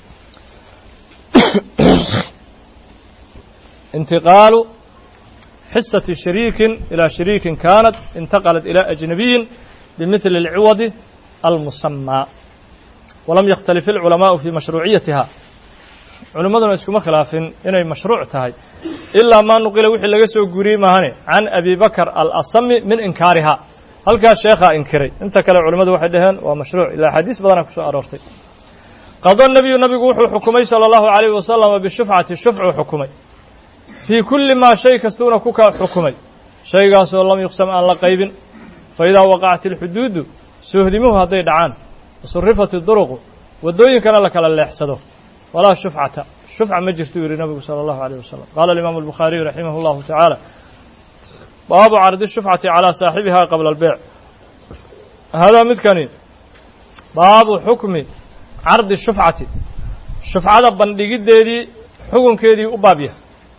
intiqaalu حصة شريك إلى شريك كانت انتقلت إلى أجنبي بمثل العوض المسمى ولم يختلف العلماء في مشروعيتها علماء اسكما خلاف إنه مشروع تهي إلا ما نقل وحي لغسو قريمة هاني عن أبي بكر الأصم من إنكارها هل كان شيخا إنكري انت كلا علماء وحدهن ومشروع إلى حديث بدنا كسو أرورتي قضى النبي وحو حكمي صلى الله عليه وسلم بالشفعة الشفع حكمي في كل ما شيء كستون كوكا حكمي شيء قاسو الله يقسم عن لقيب فإذا وقعت الحدود سهدموه هذي دعان وصرفت الطرق والدوين كان لك اللي يحسده ولا شفعة مجرت يري النبي صلى الله عليه وسلم قال الإمام البخاري رحمه الله تعالى باب عرض الشفعة على صاحبها قبل البيع هذا متكني باب حكم عرض الشفعة بندقيد دي حكم كيدي أبابيه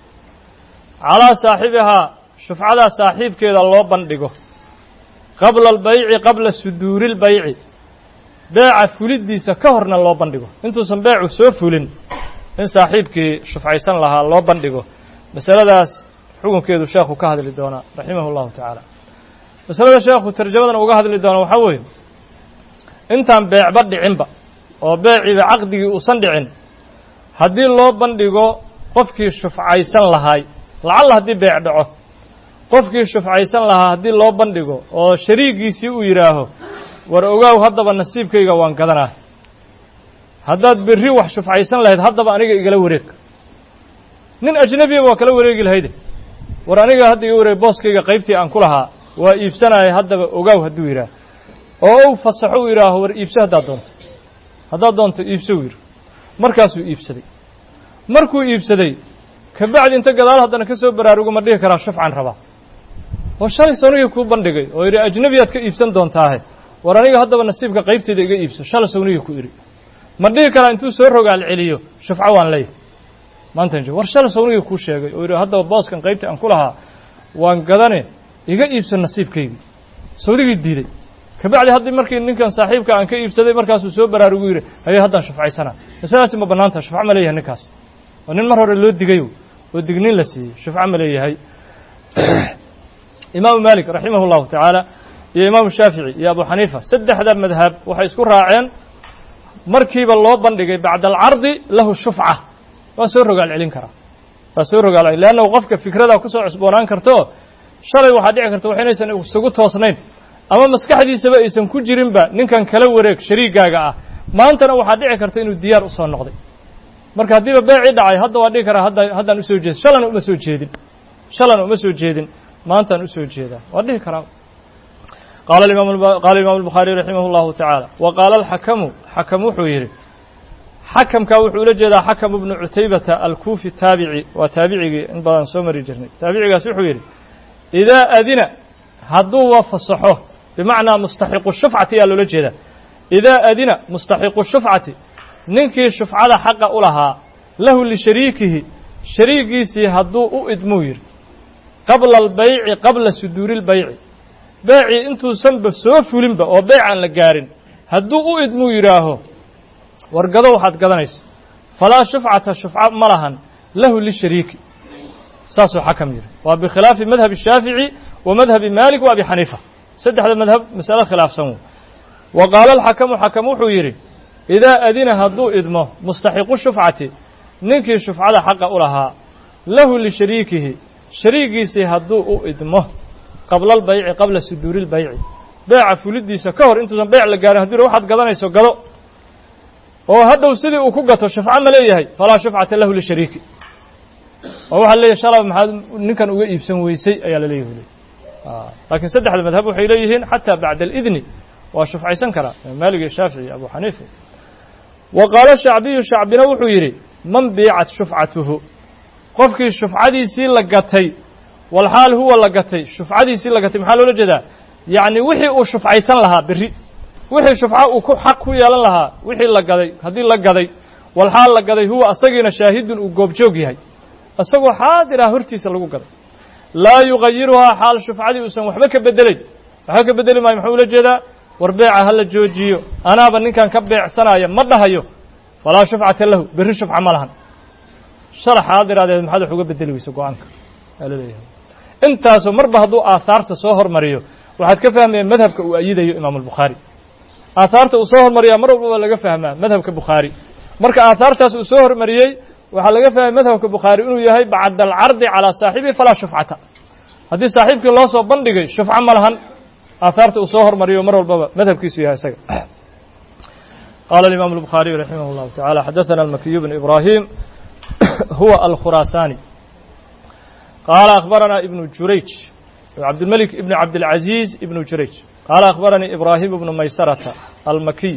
على صاحبها شفعة صاحب كيد الله بندقه قبل البيع قبل صدور البيع بيع فلدي سكهرنا الله بندقه انتو سنبيعوا سوفلين in saaxiibkii shufcaysan lahaa loo bandhigo masaladaas xukunkeedu sheekhu ka hadli doonaa raximahullahu tacaala masalada sheekhu tarjamadan uga hadli doona waxaa weeye intaan beecba dhicinba oo beeciba caqdigii uusan dhicin haddii loo bandhigo qofkii shufcaysan lahaay lacalla haddii beec dhaco qofkii shufcaysan lahaa haddii loo bandhigo oo shariigiisii uu yidhaaho war ogaaw haddaba nasiibkayga waan gadanaa haddaad berri wax shufcaysan lahayd haddaba aniga igala wareeg nin ajnabiya waa kala wareegi lahayde war aniga hadda iga wareeg booskayga qaybtii aan ku lahaa waa iibsanaya haddaba ogaaw hadduu yidhaah oo uu fasaxo u yidhaaho war iibso haddaad doonto iibso u yidhi markaasuu iibsaday markuu iibsaday kabacdi inta gadaal haddana ka soo baraarugo ma dhihi karaa shufcan rabaa oo shalay sawnigii kuu bandhigay oo yidhi ajnabiyaad ka iibsan doontaahe war aniga haddaba nasiibka qaybtayda iga iibso shalay sawnigii ku idhi ma dhihi karaa intuu soo rogaal celiyo shufco waan leeyahay maanta war shalay sawnigii kuu sheegay oo yidhi haddaba booskan qaybtii aan ku lahaa waan gadane iga iibsan nasiibkaygii sawdigii diiday kabacdi haddii markii ninkan saaxiibka aan ka iibsaday markaasuu soo baraarugu yidhi haye haddaan shufcaysana masaladaasi ma bannaanta shufco ma leeyahay ninkaas oo nin mar hore loo digayo oo digniin la siiyey shufco ma leeyahay imaamu maalik raximah llahu tacaala iyo imaamu shaafici iyo abu xaniifa saddexda madhab waxay isku raaceen markiiba loo bandhigay bacda alcardi lahu shufca waa soo rogaal celin karaa waa soo rogaal celin leannahu qofka fikrada ku soo cusboonaan karto shalay waxaa dhici karta wax inaysan isugu toosnayn ama maskaxdiisaba aysan ku jirinba ninkan kala wareeg shariigaaga ah maantana waxaa dhici karta inuu diyaar usoo noqday marka haddiiba beecii dhacay hadda waa dhihi karaa haddaan usoo jeedin shalana uma soo jeedin maantaan usoo jeedaa waa dhihi karaa قال الإمام البخاري رحمه الله تعالى وقال الحكم حكم وحويري حكم كوحو لجدا حكم ابن عتيبة الكوفي التابعي وتابعي إن بدن سومري جرني تابعي وحويري إذا أذن هدوا وفصحوه بمعنى مستحق الشفعة يا لجدا إذا أذن مستحق الشفعة ننكي الشفعة حق أولها له لشريكه شريكي هدوا إدموير قبل البيع قبل صدور البيع beeci intuusanba soo fulinba oo beec aan la gaarin hadduu u idmu yidhaaho wargado waxaad gadanayso falaa shufcata shufca ma lahan lahu lishariiki saasuu xakam yidhi waa bikhilaafi madhabi shaafici wa madhabi maalik wa abi xaniifa saddexda madhab masalo khilaafsan wey wa qaala alxakamu xakam wuxuu yidhi idaa adina hadduu idmo mustaxiqu shufcati ninkii shufcada xaqa u lahaa lahu lishariikihi shariigiisii hadduu u idmo qabla albayci qabla suduuri lbayci beeca fulidiisa ka hor intuusan beec la gaarin hadduu waxaad gadanayso gado oo hadhow sidii uu ku gato shufco ma leeyahay falaa shufcata lahu lishariiki oo waxaa leeyahay shalaba maxaad ninkan uga iibsan weysay ayaa la leeyahay laakiin saddexda madhab waxay leeyihiin xataa bacda alidni waa shufcaysan karaa maalik iyo shaafici abu xaniifa wa qaala shacbiyu shacbina wuxuu yidhi man biicat shufcatuhu qofkii shufcadiisii la gatay walxaal huwa la gatay shufcadiisii la gatay maxaa loola jeedaa yacni wixii uu shufcaysan lahaa berri wixii shufco uu ku xaq ku yeelan lahaa wixii la gaday haddii la gaday walxaal la gaday huwa asagiina shaahidun uu goobjoog yahay isagoo xaadirah hortiisa lagu gaday laa yugayiruhaa xaal shufcadii uusan waxba ka bedelayn waxba ka bedeli maayo maxuu ula jeedaa war beeca hala joojiyo anaaba ninkan ka beecsanaya ma dhahayo falaa shufcata lahu berri shufca ma lahan shala xaadiradeed maxaad wax uga bedeli weysa go-aanka aa laleeyahay intaasoo marba hadduu aahaarta soo hormariyo waxaad ka fahmayeen madhabka uu ayidayo imaamu albukhaari aahaarta uu soo hormariyaa mar walbaba laga fahmaa madhabka bukhaari marka aahaartaas uu soo hormariyey waxaa laga fahmay madhabka bukhaari inuu yahay bacda alcardi calaa saaxibihi falaa shufcata haddii saaxiibkii loo soo bandhigay shufco ma lahan aahaarta uu soo hormariyo mar walbaba madhabkiisu yahay isaga qaala alimaamu albukhaariyu raximah اllahu taعala xadaثana almakiyu bn ibrahim huwa alkhuraasani qaala akhbarana ibnu jurayj cabdilmalik ibn cabdilcaziiz ibnu jurayj qaala akhbaranii ibrahim bnu maysarata almakiy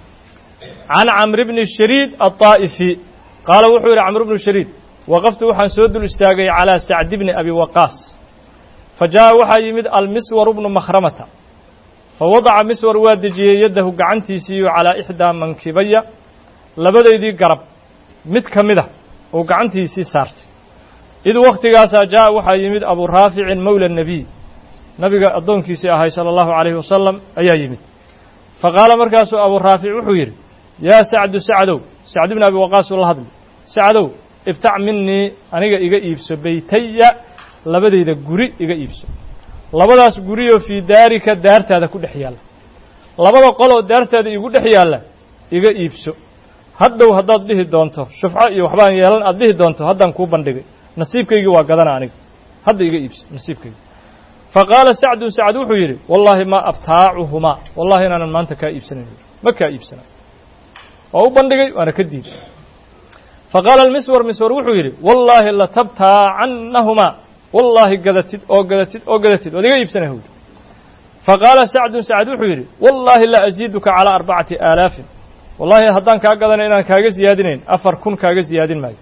can camri bni shariid aلطaa'ifi qaala wuxuu yidhi camr bnu shariid waqaftu waxaan soo dul istaagay calىa sacdi bni abi waqaas fajaءa waxaa yimid almiswar bnu makhramata fawadaca miswar waa dejiyey yaddahu gacantiisiiyo calىa ixdaa mankibaya labadaydii garab mid ka mida oo gacantiisii saartay id wakhtigaasaa jaa'a waxaa yimid abu raaficin mowla الnebiy nabiga addoonkiisii ahay salى اllahu عalayhi wasalam ayaa yimid faqaala markaasuu abu raafic wuxuu yidhi yaa sacdu sacdow sacd bni abi waqaas uu la hadlay sacdow ibtac minii aniga iga iibso beytaya labadayda guri iga iibso labadaas guriyoo fii daarika daartaada ku dhex yaalla labada qoloo daartaada iigu dhex yaalla iga iibso hadhow haddaad dhihi doonto shufco iyo waxbaan yeelan aad dhihi doonto haddaan kuu bandhigay nasiibkaygii waa gadana aniga hadda iga iibso nasiibkaygi faqaala sacdun sacd wuxuu yidhi wallaahi maa abtaacuhumaa wallahi inaanan maanta kaa iibsanayn ma kaa iibsana waa u bandhigay waana ka diiday faqaala almiswar miswar wuxuu yidhi wallaahi latabtaacannahumaa wallaahi gadatid oo gadatid oo gadatid waad iga iibsanay howd faqaala sacdun sacd wuxuu yidhi wallaahi la asiiduka calىa 4000 wallahi haddaan kaa gadanay inaan kaaga siyaadinayn 4000 kaaga siyaadin maayo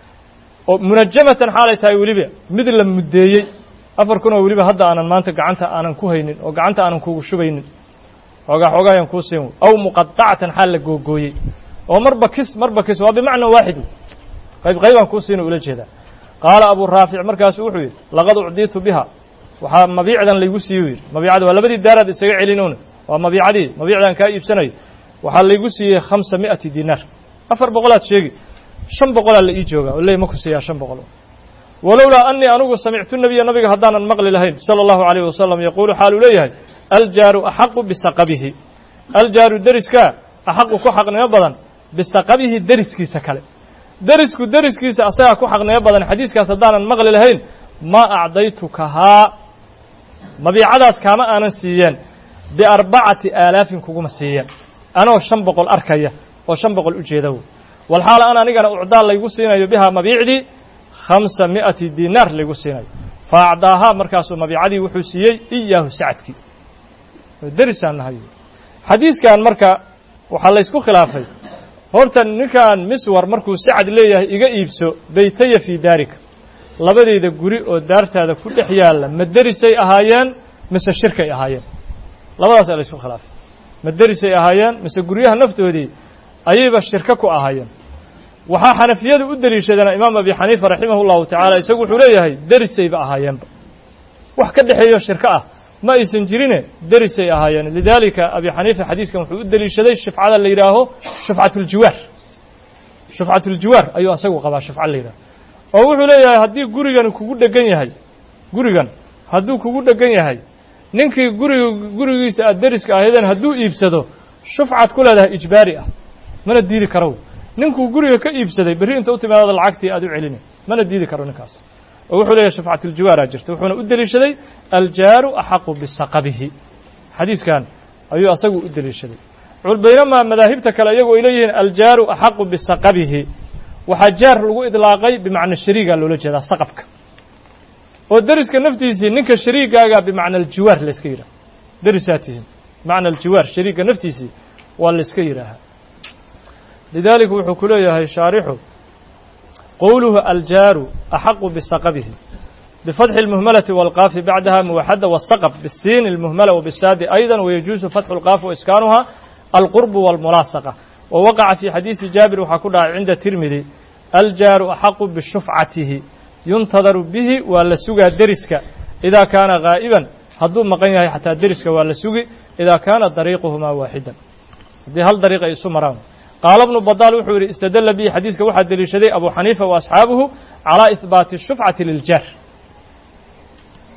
oo munajamatan xaalay tahay weliba mid la muddeeyey 4000 oo weliba hadda aanan maanta gacanta aanan ku haynin oo gacanta aanan kugu shubaynin xoogaayaan kuu siin aw muqaطacatan xaal la googooyey oo marba kis waa bimacna waaxid qaybaan kuu siina ula jeedaa qaala abu raafic markaasu wuxuu yidhi laqad ucdiitu biha waxaa mabiicdan laygu siiye yidhi mabiicada waa labadii daaraad isaga celinowna waa mabiicdan kaa iibsanayo waxaa laygu siiyey 500 dinaar 400 aad sheegi 500 la ii joogaa oo leey ma ku siiyaa 500 walowlaa anii anugu samictu nabiya nabiga haddaanan maqli lahayn salى اllahu عalayه wasalam yaquulu xaaluu leeyahay aljaaru axaqu bisaqabihi aljaaru deriskaa axaqu ku xaqnimo badan bisaqabihi deriskiisa kale derisku deriskiisa asagaa ku xaqnimo badan xadiiskaas haddaanan maqli lahayn maa acdaytukahaa mabiicadaas kaama aanan siiyeen b4000 kuguma siiyeen anoo 500 arkaya oo 500 ujeeda wey walxaala an anigana ucdaa laygu siinayo bihaa mabiicdii 500 dinaar laygu siinayo fa acdaahaa markaasuu mabiicadii wuxuu siiyey iyaahu sacadkii derisaan nahay xadiiskan marka waxaa laysku khilaafay horta ninkan miswar markuu sacad leeyahay iga iibso beytaya fii daarika labadayda guri oo daartaada ku dhex yaalla ma derisay ahaayeen mise shirkay ahaayeen labadaasaa laysku khilaafay ma derisay ahaayeen mise guryaha naftoodii ayayba shirko ku ahaayeen waxaa xanafiyadu u deliishadeen imaam abi xaniifa raximah اllahu tacaala isagu wuxuu leeyahay derisayba ahaayeenba wax ka dhexeeyo shirko ah ma aysan jirine derisay ahaayeen lidaalika abi xaniifa xadiiskan wuxuu u deliishaday shufcada la yidhaaho shufcatuljiwaar ayuu asagu qabaa shufco la yidhaho oo wuxuu leeyahay haddii gurigan kugu dhegan yahay gurigan hadduu kugu dhegan yahay ninkii gurigiisa aad deriska ahaydeen hadduu iibsado shufcaad ku leedahay ijbaari ah mana diidi karow ninkuu guriga ka iibsaday berri inta u timaadada lacagtii aad u celinay mana diidi karo ninkaas oo wuxuu leeyahay shufcatuljiwaaraa jirta wuxuuna u deliishaday aljaaru axaqu bisaqabihi xadiiskan ayuu asagu u deliishaday baynamaa madaahibta kale iyagu ay leeyihiin aljaaru axaqu bisaqabihi waxaa jaar lagu idlaaqay bimacna shariigaa loola jeedaa saqabka oo deriska naftiisii ninka shariigaaga bimacna aljiwaar layska yidhaha derisaa tihin macna aljiwaar shariigga naftiisii waa layska yidhaahaa lidaalika wuxuu ku leeyahay shaarixu qowluhu aljaaru axaqu bisaqabihi bifatxi اlmuhmalati wاlqaafi bacdaha muwaxada wالsaqb bisiin اlmuhmala wbisaadi ayضا wayajuusu fatxu اlqaaf waiskaanuha alqurbu wاlmulaasaqa wawaqaca fii xadiisi jaabir waxaa ku dhacay cinda tirmidi aljaaru axaqu bishufcatihi yuntadaru bihi waa la sugaa deriska idaa kaana gaa'iban hadduu maqan yahay xataa deriska waa la sugi idaa kaana dariiquhumaa waaxidan haddii hal dariiq ay isu maraan qaala bnu badaal wuxuu yidhi istadalla bihi xadiiska waxaa deliishaday abu xaniifa wa asxaabuhu calaa ihbaati shufcati liljaar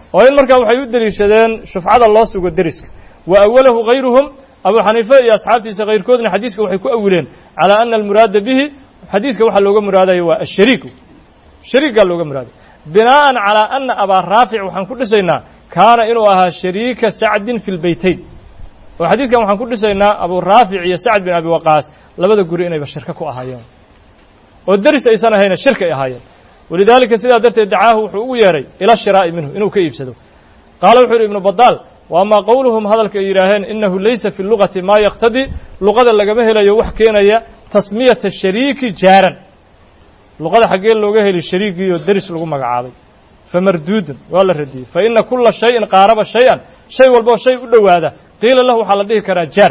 oo in markaa waxay u deliishadeen shufcada loo sugo deriska wa awalahu hayruhum abu xaniife iyo asxaabtiisa kayrkoodna xadiiska waxay ku awileen calaa ana almuraada bihi xadiiska waxaa looga muraadayo waa ashariiku shariigaa looga muraaday binaa'an calaa ana abaa raafic waxaan ku dhisaynaa kaana inuu ahaa shariika sacdin fi lbeytayn oo xadiiskan waxaan ku dhisaynaa abu raafic iyo sacd bin abi waqaas labada guri inayba shirka ku ahaayeen oo deris aysan ahayna shirka ay ahaayeen walidaalika sidaa darteed dacaahu wuxuu ugu yeeray ila shiraa'i minhu inuu ka iibsado qaala wuxuu yidhi ibnu badaal wa amaa qowluhum hadalka ay yidhaaheen inahu laysa fi lugati maa yaqtadii luqada lagama helayo wax keenaya tasmiyata shariiki jaaran luqada xaggee looga heli shariigiioo deris lagu magacaabay famarduudun waa la radiyey fa ina kula shayin qaaraba shay-an shay walboo shay u dhowaada qiila lahu waxaa la dhihi karaa jaar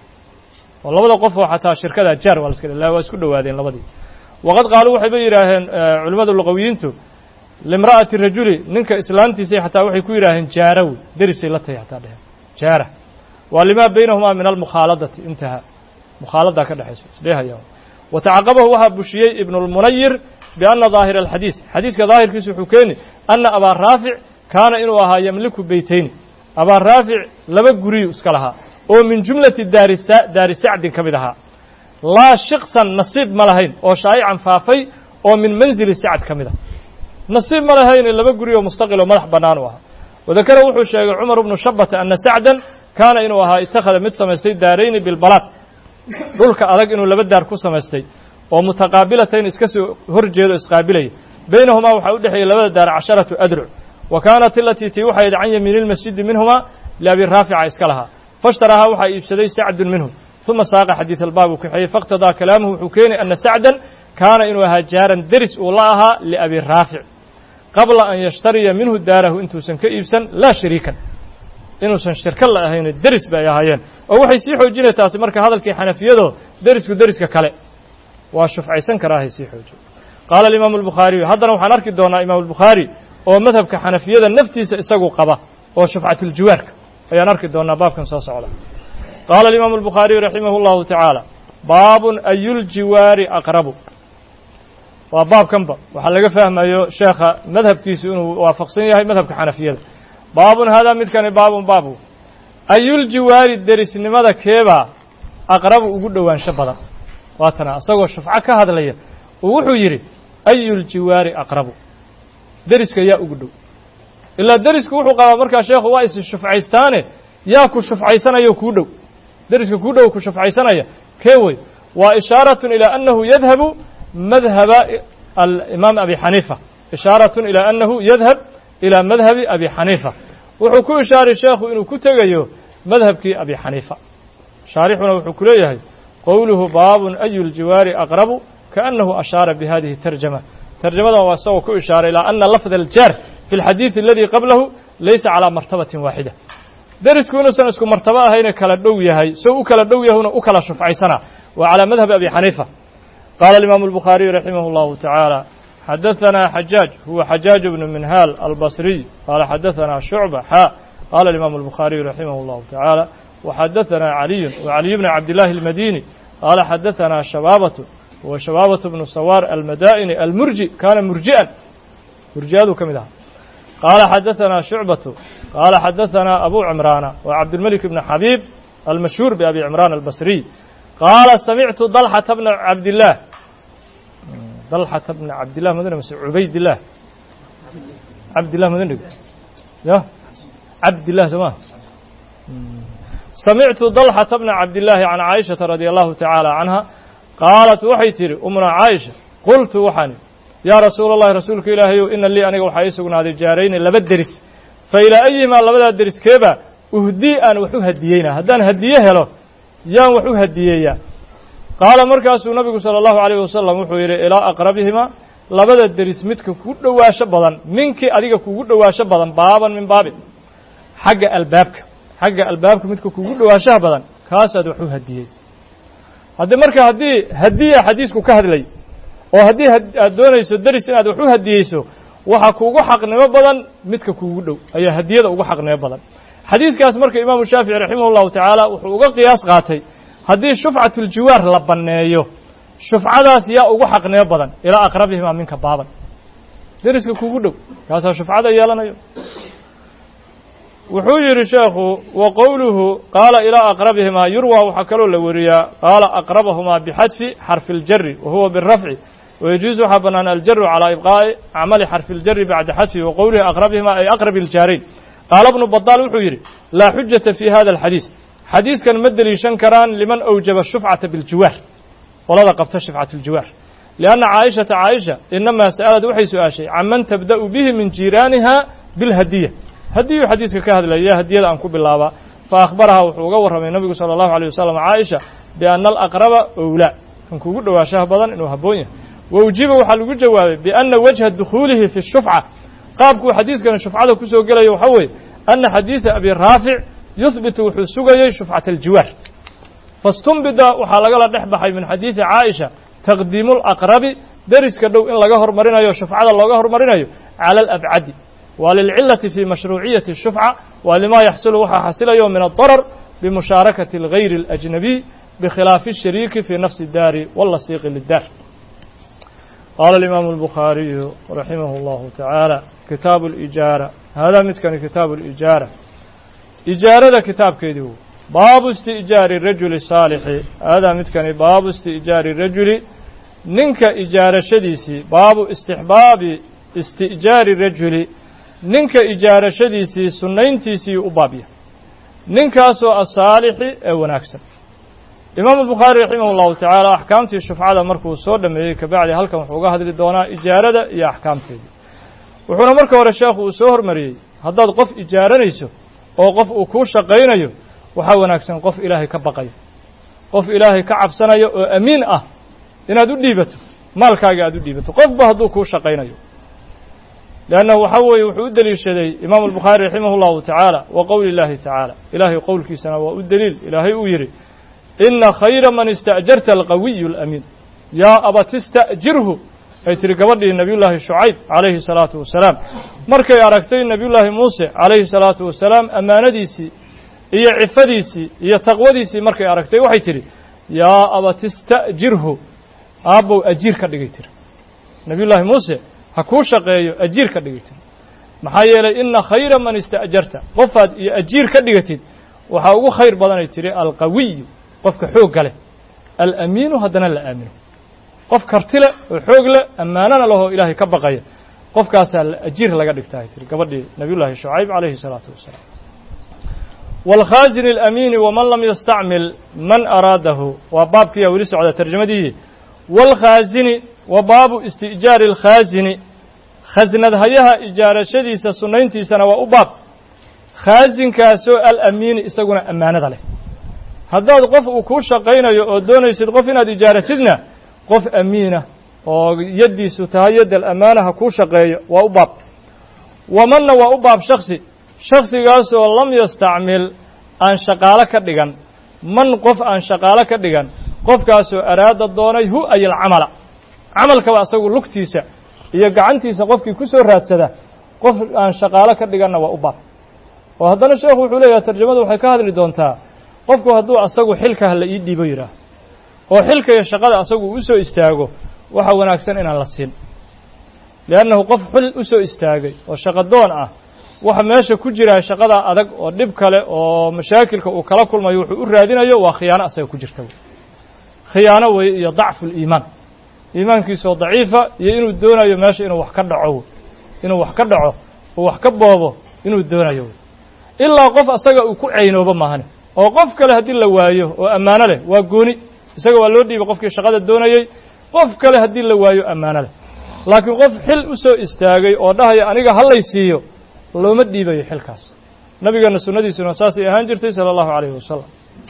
oo labada qof oo xataa shirkadaa jaar waa la iska waa isku dhowaadeen labadii waqad qaaluu waxayba yidhaaheen culimmada luqawiyiintu limra'ati rajuli ninka islaantiisay xataa waxay ku yidhaaheen jaaraw derisay la tahay xataa dheheen jaara waa limaa baynahumaa min almukhaaladati intaha mukhaaladaa ka dhexayso isdheehaya watacaqabahu waxaa bushiyey ibnu lmunayir biana daahira alxadiis xadiiska daahirkiisu wuxuu keeni ana abaa raafic kaana inuu ahaa yamliku beytayni abaa raafic laba guriyu iska lahaa oo min jumlati daari sacdin ka mid ahaa laa shiksan nasiib ma lahayn oo shaa'ican faafay oo min manzili sacd ka mid ah nasiib ma lahayn laba guri oo mustaqil oo madax bannaan u ahaa wadakara wuxuu sheegay cumar bnu shabata ana sacdan kaana inuu ahaa itakhada mid samaystay daarayni bilbalaad dhulka adag inuu laba daar ku samaystay oo mutaqaabilatayn iska soo hor jeedo isqaabilaya baynahumaa waxaa u dhexeeyey labada daar 10 adruc wa kaanat ilatii tii waxay can yamiini lmasjidi minhumaa liabi raafica iska lahaa fashtarahaa waxaa iibsaday sacdun minhum ثuma saaqa xadiid albaab uu kaxeeyey faاqtadaa kalaamuhu wuxuu keenay ana sacdan kaana inuu ahaa jaaran deris uu la ahaa liabi raafic qabla an yashtariya minhu daarahu intuusan ka iibsan laa shariikan inuusan shirka la ahayn deris bay ahaayeen oo waxay sii xoojinay taasi marka hadalkii xanafiyado derisku deriska kale waa shufcaysan karaahay sii xoojiyo qaala alimaamu albukhaariyu haddana waxaan arki doonaa imaamu albukhaari oo madhabka xanafiyada naftiisa isagu qaba oo shufcatuljiwaarka ayaan arki doonaa baabkan soo socda qaala alimaamu albukhaariyu raximah اllahu tacaala baabun ayuljiwaari aqrabu waa baabkanba waxaa laga fahmayo sheekha madhabkiisu inuu waafaqsan yahay madhabka xanafiyada baabun haadaa midkani baabun baabu ayuljiwaari derisnimada keebaa aqrabu ugu dhowaansho badan waatana isagoo shufco ka hadlaya oo wuxuu yidhi ayuljiwaari aqrabu deriska yaa ugu dhow ilaa derisku wuxuu qabaa markaa sheekhu waa is shufcaystaane yaa ku shufcaysanayo kuu dhow deriska kuu dhow ku shufcaysanaya kee wey waa ishaaratun ilaa annahu yadhabu madhaba alimaam abi xaniifa ishaaratun ilaa annahu yadhab ilaa madhabi abi xaniifa wuxuu ku ishaaray sheekhu inuu ku tegayo madhabkii abi xaniifa shaarixuna wuxuu ku leeyahay qowluhu baabun ayu ljiwaari aqrabu kaannahu ashaara bihadihi tarjama tarjamadan waa isagoo ku ishaaray ilaa ana lafda aljaar fi اlxadiidi aladii qablahu laysa calaa martabatin waaxida derisku inuusan isku martabo ahayna kala dhow yahay soo u kala dhow yahuna u kala shufcaysana waa calaa madhabi abi xaniifa qaala alimaamu albukhaariyu raximah اllahu tacaala xadaثanaa xajaaj huwa xajaaj bnu minhaal albasriy qaala xadaثanaa shucba xaa qaala alimaamu albukhaariyu raximah اllahu tacaala waxadaثanaa caliyun wacaliy bni cabdillahi almadini qaala xadaثanaa shabaabatu huwa shabaabatu bnu sawaar almadaa'ini almurji kaana murji'an murji'aduu ka mid ahaa qaala xadaثanaa shucbatu qaala xadaثanaa abu cimraana wa cabdilmelik bni xabiib almashhuur biabi cimraan albasriy qaala samictu dalxata bna cabdillaah dalxata bna cabdillah madana mase cubaydillah cabdillah madan dhig ya cabdillah soo ma samictu dalxata bna cabdillaahi can caaishata radia allahu tacaala canha qaalat waxay tidhi umna caaisha qultu waxaan yaa rasuula allahi rasuulka ilaahayow ina lii aniga waxaa ii sugnaaday jaarayni laba deris fa ilaa ayihimaa labadaa deriskeeba uhdii aan wax u hadiyeynaa haddaan hadiye helo yaan wax u hadiyeeyaa qaala markaasuu nabigu sala allahu calayh wasalam wuxuu yidhi ilaa aqrabihimaa labada deris midka kugu dhowaasho badan minkii adiga kugu dhowaasho badan baaban min baabin xagga albaabka midka kugu dhowaashaha badan kaasaad wax u hadiyey haddii hadiya xadiisku ka hadlay oo haddii aad doonayso deris inaad wax u hadiyeyso waxaa kuugu xaqnimo badan midka kuugu dhow ayaa hadiyada ugu xaqnimo badan xadiiskaas marka imaamu shaafici raximah اllahu tacaala wuxuu uga qiyaas qaatay haddii shufcatuljiwaar la banneeyo shufcadaas yaa ugu xaqnimo badan ilaa aqrabihimaa minka baaban deriska kuugu dhow kaasaa shufcada yeelanayo وحوير شيخ وقوله قال إلى أقربهما يروى وحكلوا لوريا قال أقربهما بحذف حرف الجر وهو بالرفع ويجوز حبنا الجر على إبقاء عمل حرف الجر بعد حذفه وقوله أقربهما أي أقرب الجارين قال ابن بطال وحوير لا حجة في هذا الحديث حديث كان مدلي شنكران لمن أوجب الشفعة بالجوار ولا قبت شفعة الجوار لأن عائشة إنما سألت وحي سؤاشي عمن تبدأ به من جيرانها بالهدية هدية حديثك كهذا لأيه هدية أنكو بالله فأخبرها وقورها من النبي صلى الله عليه وسلم عائشة بأن الأقرب أولى فنكو قد واشاه بضان إنه هبونيه ووجيبه وحلو جوابه بأن وجه دخوله في الشفعة قابكو حديث كان الشفعة كسو قال يوحوي أن حديث أبي الرافع يثبت وحسوغي شفعة الجوار فاستنبد وحلق الله نحبحي من حديث عائشة تقديم الأقرب درس كدو إن لغهر مرينيو شفعة لغهر مرينيو على الأبعد وللعلة في مشروعية الشفعة ولما يحصل وحا حصل يوم من الضرر بمشاركة الغير الأجنبي بخلاف الشريك في نفس الدار واللصيق للدار قال الإمام البخاري رحمه الله تعالى كتاب الإجارة هذا متكن كتاب الإجارة إجارة كتاب كيدو باب استئجار الرجل الصالح هذا متكن باب استئجار الرجل ننك إجارة شديسي باب استحباب استئجار الرجل ننك إجارة شديسي سنينتيسي أبابية ننك أسوأ الصالح ونكسر إمام البخاري رحمه الله تعالى أحكامتي الشفعة مركو صور لما كبعد هلكم حقوقها هذه الدونا إجارة يا أحكامتي وحنا مركو ورا الشيخ وسهر مري هذا قف إجارة ليسو أو قف أكوش شقينيو وحاول نكسن قف إلهي كبقي قف إلهي كعب سنة أمين إن أدو ديبته مالك أدو ديبته قف بهدو كوش شقينيو لأنه حوي وحود دليل شدي إمام البخاري رحمه الله تعالى وقول الله تعالى إلهي قولك سنة والدليل إلهي أويري إن خير من استأجرت القوي الأمين يا أبا تستأجره أي تركبر النبي الله شعيب عليه الصلاة والسلام مركي أركتي النبي الله موسى عليه الصلاة والسلام أمانديسي إيا عفديسي إيا تقوديسي مركي أركتي وحيتري يا أبا تستأجره أبو أجير كدقيتر نبي الله موسى هكوش أجير كدقيتر محايلة إن خير من استأجرت قفاد أجير كدقيتر وحاوه خير بدن يتري القوي قفك حوق له الأمين هدنا الأمين قف كرتله وحوق له أماننا له إلهي كبقية قف كاسل أجير لقد اكتاهيتر قبل نبي الله شعيب عليه الصلاة والسلام والخازن الأمين ومن لم يستعمل من أراده وباب كي ورس على ترجمة دي والخازن وباب استئجار الخازن خزنة هيها إجارة شديسة سنينتي سنة وأباب خازن كاسو الأمين استقنا أمانة له هذا قف وكوش شقينا يؤدون يصير قف إن إجارتنا قف أمينة ويدي ستها يد الأمانة هكوش شقيا وأباب ومن وأباب شخصي قاسو لم يستعمل أن شقالك الدجان من قف أن شقالك الدجان قف كاسو أراد الدوني هو أي العمل عمل كواسو لكتيسة يجعنتيسة قف كسر رات سدا قف أن شقالك الدجان وأباب وهذا الشيخ وحولي ترجمة وحكاية لدونتها qofku hadduu asagu xilka la ii dhiibo yiraahdo oo xilka iyo shaqada asagu u soo istaago waxa wanaagsan inaan la siin leeyahay qof xil u soo istaagay oo shaqo doon ah waxa meesha ku jira shaqada adag oo dib kale oo mashaakilka uu kala kulmayo wuxuu u raadinayo waa khiyaano asaga ku jirta khiyaano way iyo dacful iimaan iimaankiisa oo daciifa iyo inuu doonayo meesha inuu wax ka dhaco oo wax ka boobo inuu doonayo ilaa qof asaga uu ku ceynooba maahan oo qof kale hadii la waayo oo amaano leh waa gooni isaga waa loo dhiibay qofkii shaqada doonayay qof kale hadii la waayo amaano leh laakiin qof xil u soo istaagay oo dhahay aniga halaysiiyo looma dhiibayo xilkaas nabiga sunnadiisuna saasi ahaan jirtay sallallahu alayhi wasallam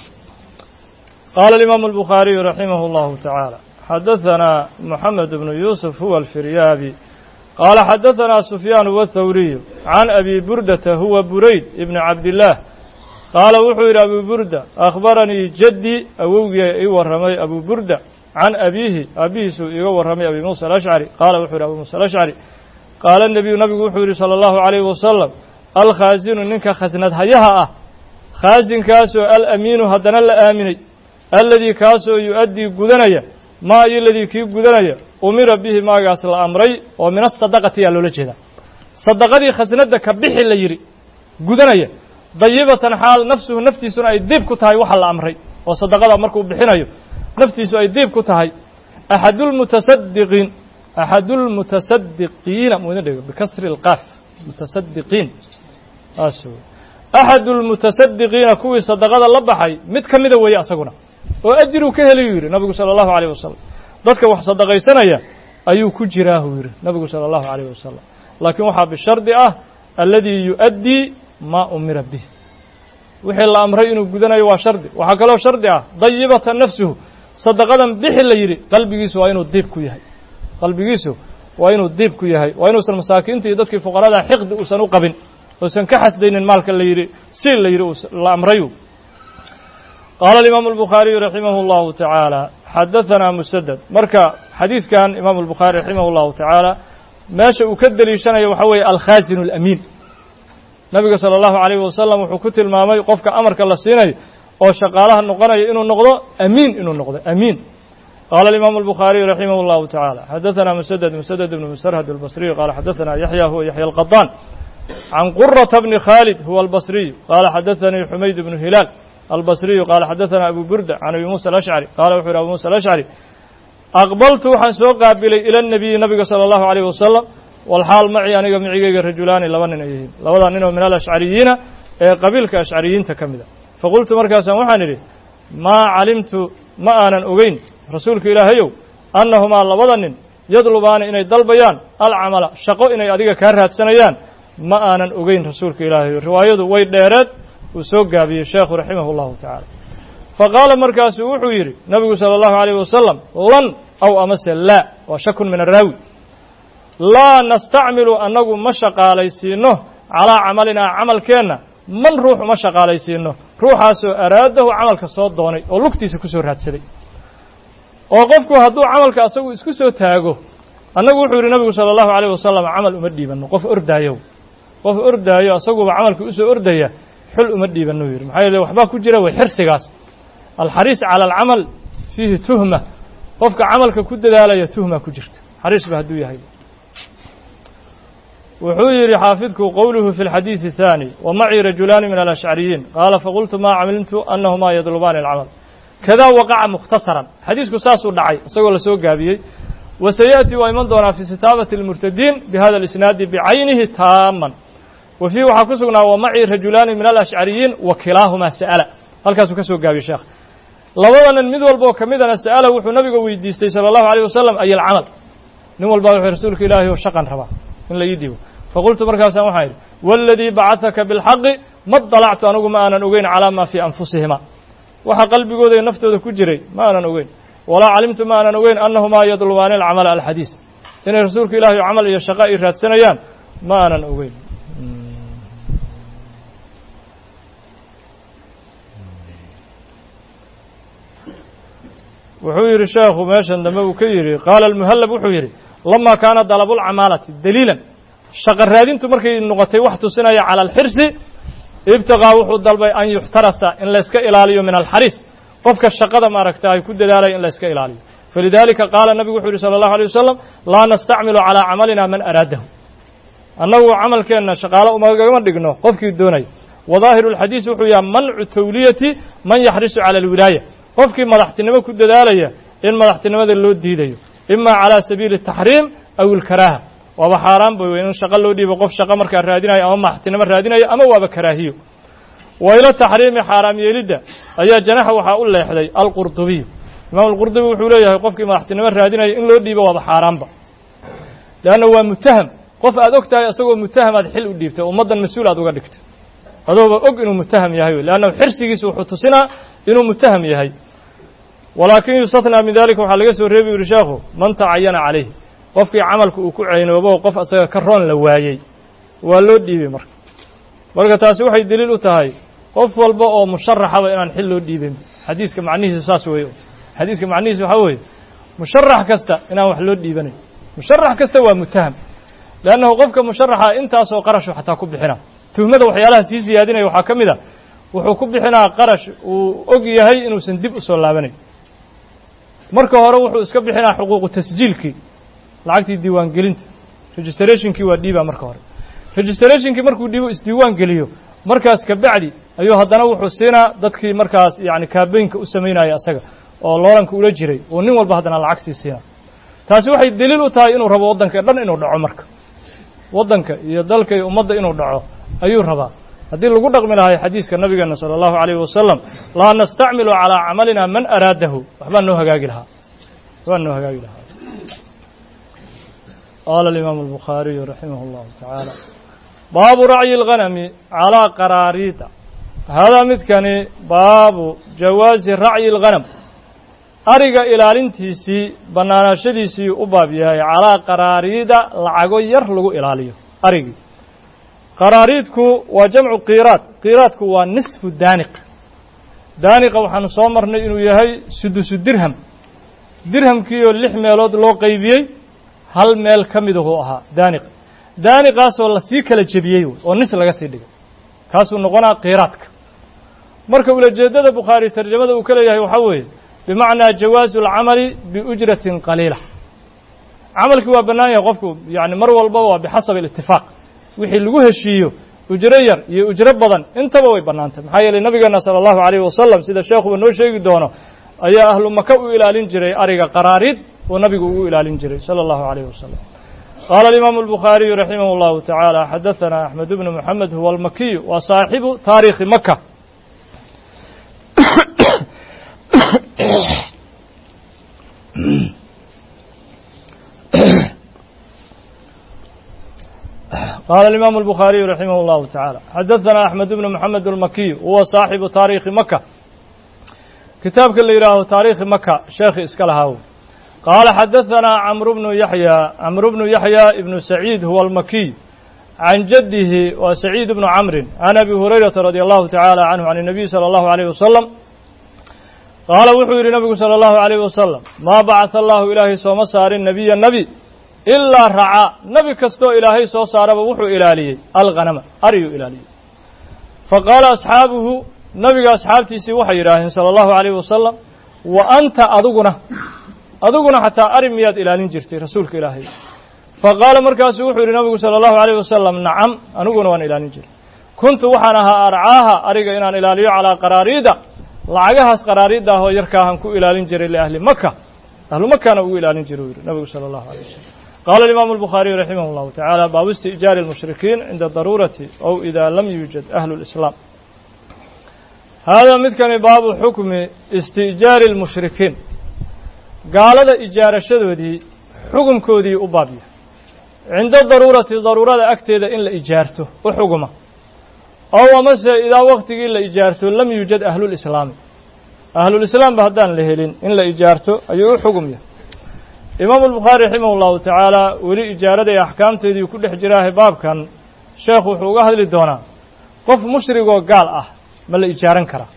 قال الإمام البخاري رحمه الله تعالى حدثنا محمد بن يوسف هو الفريابي قال حدثنا سفيان والثوري عن أبي بردة هو بريد ابن عبد الله قال وحير أبو بردة أخبرني جدي أووي ورمي أبو بردة عن أبيه سوء ورمي أبي موسى الأشعري قال وحير أبو موسى الأشعري قال النبي وحير صلى الله عليه وسلم الخازن منك خزنت هيها خازن كاسو الأمين هدنا الآمني الذي كاسو يؤدي قدنيا ما الذي كي قدنيا أمر به ما قاس الأمري ومن الصدقة يالو لجهدا صدقة خزنت كبح اللي يري قدنيا dayibatan xaal nafsuhu naftiisuna ay diib ku tahay waxa la amray oo sadaqada markuu bixinayo naftiisu ay diib ku tahay axadulmutasaddiqiina muuna dhego bikasri alqaaf mutasaddiqiin axadulmutasaddiqiina kuwii sadaqada la baxay mid ka mida weeye asaguna oo ajiruu ka helayu yidhi nabigu sala allahu alayh wasalam dadka wax sadaqaysanaya ayuu ku jiraahu yidhi nabigu sala allahu alayh wasalam laakiin waxaa bishardi ah alladii yu'addii maa umira bih wixii la amray inuu gudanayo waa shardi waxaa kaloo shardi ah dayibatan nafsuhu sadaqadan bixi la yidhi qalbigiisu waa inuu diib ku yahay qalbigiisu waa inuu diib ku yahay waa inuusan masaakiinta iyo dadkii fuqarada xiqdi uusan u qabin uusan ka xasdaynin maalka la yidhi si la yidhi la amrayu qaala alimaamu albukhaariyu raximahu allahu tacaala xadahanaa musadad marka xadiiskan imaamu albukhaari raximah allahu tacaala meesha uu ka deliishanayo waxaa weeye alkhaasinu alamiin nabiga sala allahu alayh wasalam wuxuu ku tilmaamay qofka amarka la siinayo oo shaqaalaha noqonayo inuu noqdo amiin inuu noqdo amiin qaala alimaamu albukhaariyu raximah allahu tacaala xadahanaa musadad ibnu musarhad albasriyu qaala xadahanaa yaxya huwa yaxya alqadaan can qurata bni khaalid huwa albasriyu qaala xadaanii xumayd bnu hilaal albasriyu qaala xadahanaa abu burda can abi muusa alashcari qaala wuxuu yidhi abu muusa alashcari aqbaltu waxaan soo qaabilay ila nabiyi nabiga sala allahu alayh wasalam walxaal macii aniga micigayga rajulaani laba nin ay yihiin labada nin oo min alashcariyiina ee qabiilka ashcariyiinta ka mida faqultu markaasaan waxaan idhi maa calimtu ma aanan ogeyn rasuulka ilaahayow annahumaa labada nin yadlubaani inay dalbayaan alcamala shaqo inay adiga kaa raadsanayaan ma aanan ogeyn rasuulka ilaahayow riwaayadu way dheereed uu soo gaabiyey sheekhu raximah allahu tacaala faqaala markaasuu wuxuu yidhi nabigu sala allahu alayh wasalam lan aw amase laa waa shakun min araawi laa nastacmilu annagu ma shaqaalaysiino calaa camalinaa camalkeenna man ruux uma shaqaalaysiino ruuxaasoo araadahu camalka soo doonay oo lugtiisa ku soo raadsaday oo qofku hadduu camalka asagu isku soo taago annagu wuxuu yidhi nabigu sala allahu alayh wasalam camal uma dhiibanno qof ordaayo asaguba camalka usoo ordaya xul uma dhiibanno yidhi maxaa yeele waxbaa ku jira way xirsigaas alxariis cala alcamal fiihi tuhma qofka camalka ku dadaalaya tuhma ku jirta xariisba hadduu yahay wuxuu yidhi xaafidku qowluhu fi اlxadiiثi الثaanي wamacii rajulaani min alashcariyiin qaala faqultu ma camiltu anahumaa yadlubaani alcamal kada waqaca mukhtasaran xadiisku saasuu dhacay isagoo lasoo gaabiyey wasayaأtii waa iman doonaa fi sitaabati اlmurtadiin bihada اlisnaadi bicaynihi taaman wa fiihi waxaa ku sugnaa wamacii rajulaani min alashcariyiin wa kilaahumaa sa'ala halkaasuu ka soo gaabiyey sheekh labadanan mid walba oo ka midana sa'ala wuxuu nabiga weydiistay salى اllahu عalيه wasalam ay alcamal nin walbaa wuxuu rasuulka ilaahay oo shaqan rabaa in la ii dhiibo faqultu markaasaan waxaan yidhi waladii bacahaka biاlxaqi ma dalactu anigu ma aanan ogeyn calaa maa fii anfusihima waxa qalbigooda iyo naftooda ku jiray ma aanan ogeyn walaa calimtu ma aanan ogeyn annahumaa yadlubaani alcamala alxadiis inay rasuulka ilaahay oo camal iyo shaqo ay raadsanayaan ma aanan ogeyn wuxuu yidhi sheekhu meeshan dambe uu ka yidhi qaala almuhallab wuxuu yidhi lamaa kaana dalabulcamaalati daliilan shaqo raadintu markay noqotay wax tusinaya cala alxirsi ibtiqaa wuxuu dalbay an yuxtarasa in layska ilaaliyo min alxariis qofka shaqada maaragta ay ku dadaalaya in layska ilaaliyo falidaalika qaala nabigu wuxuu yidhi sala allahu alay wasalam laa nastacmilu calaa camalina man araadahu annagu camalkeenna shaqaalo umagama dhigno qofkii doonaya wadaahiru alxadiis wuxuu yahay mancu tawliyati man yaxrisu cala alwilaaya qofkii madaxtinimo ku dadaalaya in madaxtinimada loo diidayo ima calى sabiili الtaxriim aw اlkaraaha waaba xaaraan ba wey in shaqo loo dhiibo qof shaqo markaa raadinayo ama madaxtinimo raadinayo ama waaba karaahiyo wa ila taxriimi xaaraam yeelidda ayaa janaxa waxaa u leexday alqurdubiyu imaam alqurdubi wuxuu leeyahay qofkii madaxtinimo raadinaya in loo dhiibo waaba xaaraanba leanna waa mutaham qof aad og tahay isagoo mutaham aad xil u dhiibtay ummaddan mas-uul aad uga dhigtay adooba og inuu mutaham yahay leanna xirsigiisa wuxuu tusinaa inuu mutaham yahay walaakin yustatnaa min dalika waxaa laga soo reebi yidhi sheekhu man tacayana calayh qofkii camalka uu ku ceynoobo qof asaga ka roon la waayey waa loo dhiibay marka taasi waxay deliil u tahay qof walba oo musharaxaba inaan xil loo dhiibin xadiiska macnihiisu saas weeye xadiiska macnihiisu waxaa weeye musharax kasta inaan wax loo dhiibanayn musharax kasta waa mutaham leannahu qofka musharaxa intaasoo qarashu xataa ku bixina tuhmada waxyaalaha sii siyaadinaya waxaa ka mid a wuxuu ku bixinaa qarash uu og yahay inuusan dib u soo laabanayn marka hore wuxuu iska bixinaa xuquuqu tasjiilkii lacagtii diiwaangelinta registrationkii waa dhiibaa marka hore registrationkii markuu dhiibo isdiiwaan geliyo markaas ka bacdi ayuu haddana wuxuu siinaa dadkii markaas yani kaabeynka u samaynaya asaga oo loolanka ula jiray oo nin walba haddana lacag sii siina taasi waxay daliil u tahay inuu rabo waddanka dhan inuu dhaco marka waddanka iyo dalka iyo ummadda inuu dhaco ayuu rabaa haddii lagu dhaqmi lahay xadiiska nabigeena salى الlahu عalayه wasalam laa nastacmilu calىa camalina man araadahu waxbaa noo hagaagi lahaa qaala الimaamu الbukhaariyu raximah الlahu taعaalى baabu racyi الghanami calىa qaraariida haadaa midkani baabu jawaazi racyi الghanam ariga ilaalintiisii bannaanaashadiisii u baab yahay calaa qaraariida lacago yar lagu ilaaliyo arigii qaraariidku waa jamcu qiiraad qiiraadku waa nisfu daaniq daaniqa waxaanu soo marnay inuu yahay sudusu dirham dirhamkiioo 6 meelood loo qaybiyey hal meel ka midahuu ahaa daaniqaasoo lasii kala jebiyey oo nis laga sii dhigay kaasuu noqonaa qiiraadka marka ulajeeddada bukhaari tarjamada uu ka leeyahay waxaa weeye bimacnaa jawaazu alcamali biujratin qaliila camalkii waa bannaan yahay qofku yani mar walbaba waa bixasabi alitifaaq wixii lagu heshiiyo ujro yar iyo ujro badan intaba way bannaantay maxaa yeelay nabigeena salى الlahu عalayه wasalam sida sheekhuba noo sheegi doono ayaa ahlu maka u ilaalin jiray ariga qaraariid oo nabigu ugu ilaalin jiray salى الlahu عalayه wasalam qaala alimaamu الbukhaariyu raximah الlahu taعaalى xadaثana axmed bnu moxamed huwa almakiyu waa saaxibu taarikhi maka قال الإمام البخاري رحمه الله تعالى حدثنا أحمد بن محمد المكي هو صاحب تاريخ مكة كتابك اللي يراه تاريخ مكة شيخ إسكالهاو قال حدثنا عمرو بن يحيى ابن سعيد هو المكي عن جده وسعيد بن عمرو عن أبي هريرة رضي الله تعالى عنه عن النبي صلى الله عليه وسلم قال وحuu yihi نبgu صلى الله عليه وسلم ما بعث الله ilaahay sooma saarin نبيa نبي إlاa racaa nebi kastoo ilaahay soo saaraba wuxuu ilaaliyey alghanama ariyuu ilaaliyey faqaala أصxaabuhu nabiga asxaabtiisii waxay yidhaaheen salى الlahu عalيه wasalam wa anta adiguna xataa ari miyaad ilaalin jirtay rasuulka ilaahay faqaala markaasuu wuxuu yihi nabigu salى الlahu عalيه wasalam nacam aniguna waan ilaalin jiray kuntu waxaan ahaa arcaaha ariga inaan ilaaliyo calىa qaraariida lacagahaas qaraariidda ahoo yarkaahan ku ilaalin jiray liahli maka ahlu makana ugu ilaalin jiray uu yidhi nabigu salى الlahu عalيه wasalam qaala الimaamu الbukhaariyu raximah الlahu taعaalى baabu isti'jaari الmushrikiin cinda daruurati ow ida lam yuujad ahlu الإslaam haadaa midkani baabu xukmi isti'jaari الmushrikiin gaalada ijaarashadoodii xukumkoodii u baab yahay cinda daruurati daruurada agteeda in la ijaarto u xuguma ow amase idaa waktigii la ijaarto lam yuujad ahlulislaami ahlulislaamba haddaan la helin in la ijaarto ayuu u xugum yahay imaamu albukhaari raximah الlahu tacaala weli ijaarada ee axkaamteedii ku dhex jiraahay baabkan sheekhu wuxuu uga hadli doonaa qof mushrigoo gaal ah ma la ijaaran karaa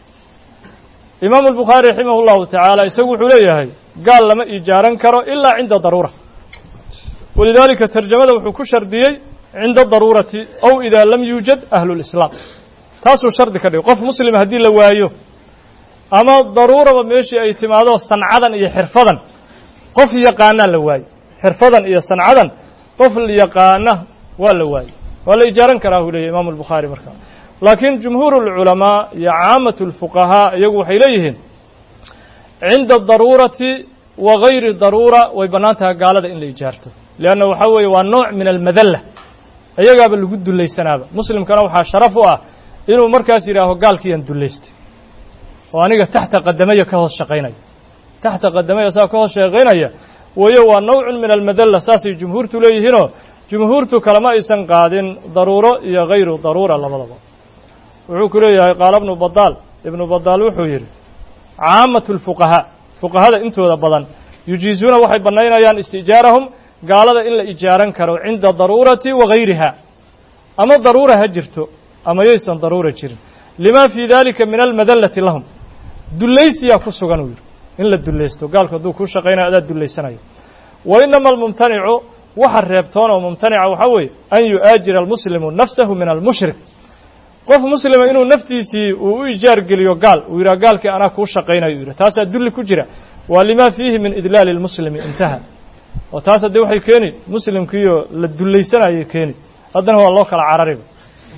imaamu albukhaari raximah الlahu tacaala isagu wuxuu leeyahay gaal lama ijaaran karo ilaa cinda daruura walidaalika tarjamada wuxuu ku shardiyey cinda daruurati ow idaa lam yuujad ahlu lislaam taasuu shardi ka dhigay qof muslima haddii la waayo ama daruuraba meeshii ay timaado sancadan iyo xirfadan qof yaqaanaa la waayo xirfadan iyo sancadan qof yaqaana waa la waayo waa la ijaaran karaa uu leeyahy imaamu albukhaari markaa laakiin jumhuur ulculamaa iyo caamatu lfuqahaa iyagu waxay leeyihiin cinda daruurati wa gayri daruura way bannaan tahay gaalada in la ijaarto leanna waxaa weeye waa nooc min almadalla iyagaaba lagu dullaysanaaba muslimkana waxaa sharaf u ah inuu markaas yidhaaho gaalkiiyaan dullaystay oo aniga taxta qadamaya ka hoos shaqaynaya taxta qadamaya saa ka hoos shaqaynaya wayo waa nawcun min almadalla saasay jumhuurtu leeyihiinoo jumhuurtu kalama aysan qaadin daruuro iyo hayru daruura labadaba wuxuu ku leeyahay qaala ibnu badaal wuxuu yidhi caamatu lfuqahaa fuqahada intooda badan yujiizuuna waxay bannaynayaan istijaarahum gaalada in la ijaaran karo cinda daruurati wa gayriha ama daruura ha jirto ama yaysan daruura jirin lima fii dalika min almadallati lahum dullaysiyaa ku sugan uu yidhi in la dullaysto gaalku hadduu kuu shaqaynayo adaa dullaysanayo wa inama almumtanicu waxa reebtoon oo mumtanica waxaa weeye an yu'aajira almuslimu nafsahu min almushrik qof muslima inuu naftiisii uu u ijaar geliyo gaal uu yidhaha gaalkii anaa kuu shaqaynayo uu yidhi taasaa dulli ku jira waa lima fiihi min idlaali اlmuslimi intaha oo taas haddee waxay keeni muslimkiioo la dullaysanayay keeni haddana waa loo kala carariba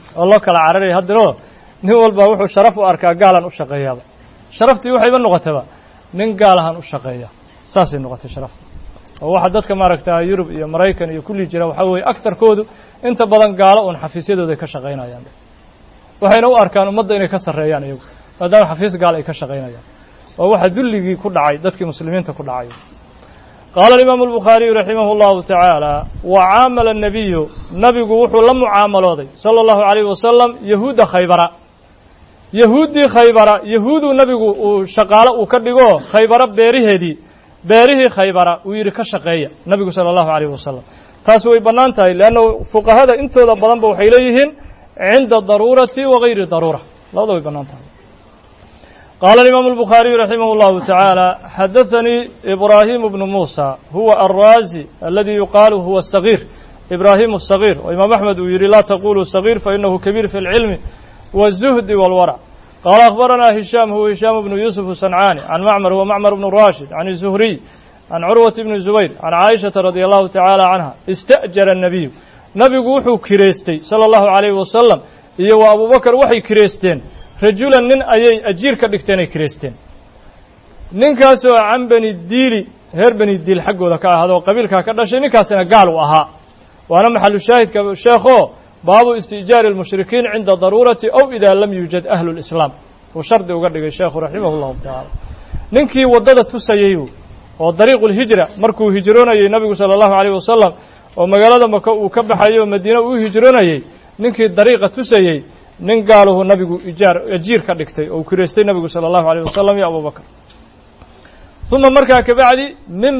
oo loo kala cararay haddana nin walba wuxuu sharaf u arkaa gaalan u shaqeeyaaba sharaftii waxayba noqotaba nin gaalahan u shaqeeya saasay noqotay sharafta oo waxa dadka maaragtaa Yurub iyo Mareykan iyo kulli jira waxa weeye aktarkoodu inta badan gaalo oo xafiisyadooda ka shaqeynayaan waxayna u arkaan ummadda inay ka sareeyaan iyagu maadaama xafiis gaal ay ka shaqeynayaan oo waxa dulligii ku dhacay dadkii muslimiinta ku dhacay قال الإمام البخاري رحمه الله تعالى وعامل النبي نبي وحو لم معاملوده صلى الله عليه وسلم يهود خيبر يهودي خيبر يهود نبي شقاله وكدغو خيبر beerihi خيبر ويري ka shaqeeya nabigu صلى الله عليه وسلم taas way banaantahay laano fuqahada intooda badan ba waxay leeyihiin عند ضرورة وغير ضرورة لا way banaantahay قال الإمام البخاري رحمه الله تعالى حدثني إبراهيم بن موسى هو الرازي الذي يقال هو الصغير إبراهيم الصغير وإمام أحمد يري لا تقولوا صغير فإنه كبير في العلم والزهد والورع قال أخبرنا هشام هو هشام بن يوسف الصنعاني عن معمر هو معمر بن راشد عن الزهري عن عروة بن الزبير عن عائشة رضي الله تعالى عنها استأجر النبي نبي وحو كريستي صلى الله عليه وسلم هي وأبو بكر وحي كريستين رجلا نن أي أجير كدكتين كريستين نن كاسو عن بني الديل هر بني الديل حقه ذكاء هذا وقبيل كذا شيء نكاسنا قالوا أها وأنا محل شاهد كشيخه باب استئجار المشركين عند ضرورة أو إذا لم يوجد أهل الإسلام وشرط وقرد الشيخ رحمه الله تعالى ننكي ودد تسييو وطريق الهجرة مركو هجرون أي النبي صلى الله عليه وسلم ومقالة مكو وكبح أيه مدينة وهجرون أي ننكي طريقة تسيي نن قاله النبي أجير كدكتي أو كريستي النبي صلى الله عليه وسلم يا أبو بكر ثم مركا كبعدي من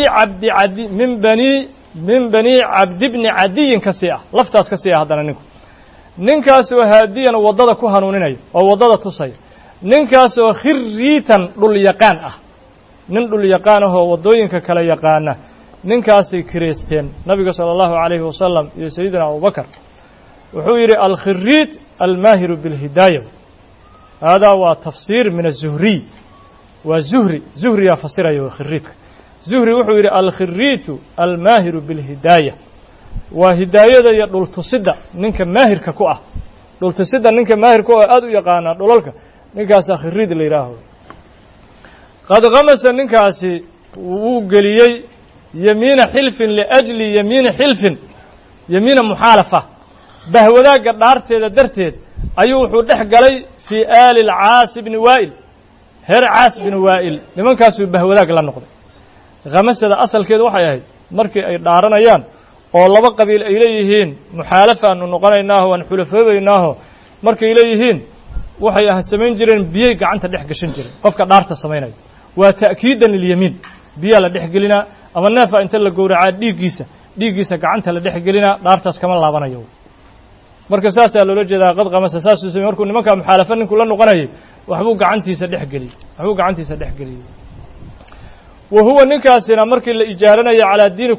بني عبد بن عدي كسيئة لفتاس كسيئة هذا ننكو ننكاس وهاديا وضد كهانونين أو وضد تصي ننكاس وخريتا لليقان نن لليقان هو وضوين كلا يقان ننكاس كريستين النبي صلى الله عليه وسلم يا سيدنا أبو بكر وحوير الخريت الماهر بالهداية هذا هو تفسير من الزهري زهري يفسر أيها خريت زهري وحوير الخريت الماهر بالهداية وهداية يدل تصدى ننك ماهر ككوة دول تصدى ننك ماهر كوة أدو يقانا دولك ننك أسا خريت اللي راهو قد غمس ننك أسي وقليي يمين حلف لأجل يمين حلف يمين محالفة بهوذاك دارتيد درتيد أيو وحو دخغلي في آل العاص بن وائل هر عاص بن وائل لمن كاسو بهوذاك لا نقد غمسدا أصل كده waxay ahayd markii ay dhaaranayaan oo laba qabiil ay leeyihiin muxaalafa aanu noqonaynaa oo aan xulafoobaynaa markii ay leeyihiin waxay sameyn jireen biyay gacanta dhex gashan jireen qofka dhaarta sameeynay waa ta'kiidan lil yamin biya la dhex gelina ama neefa inta la gowracaa dhiigiisa gacanta la dhex gelina dhaartaas kama laabanayo marka saas ayaa loo jeedaa qad qamasa saas uu sameeyay markuu nimanka muxaalafa ninku la noqonayay waxbuu gacantiisa dhex geliyay وهو نكاسنا مركي الإجارنا على دين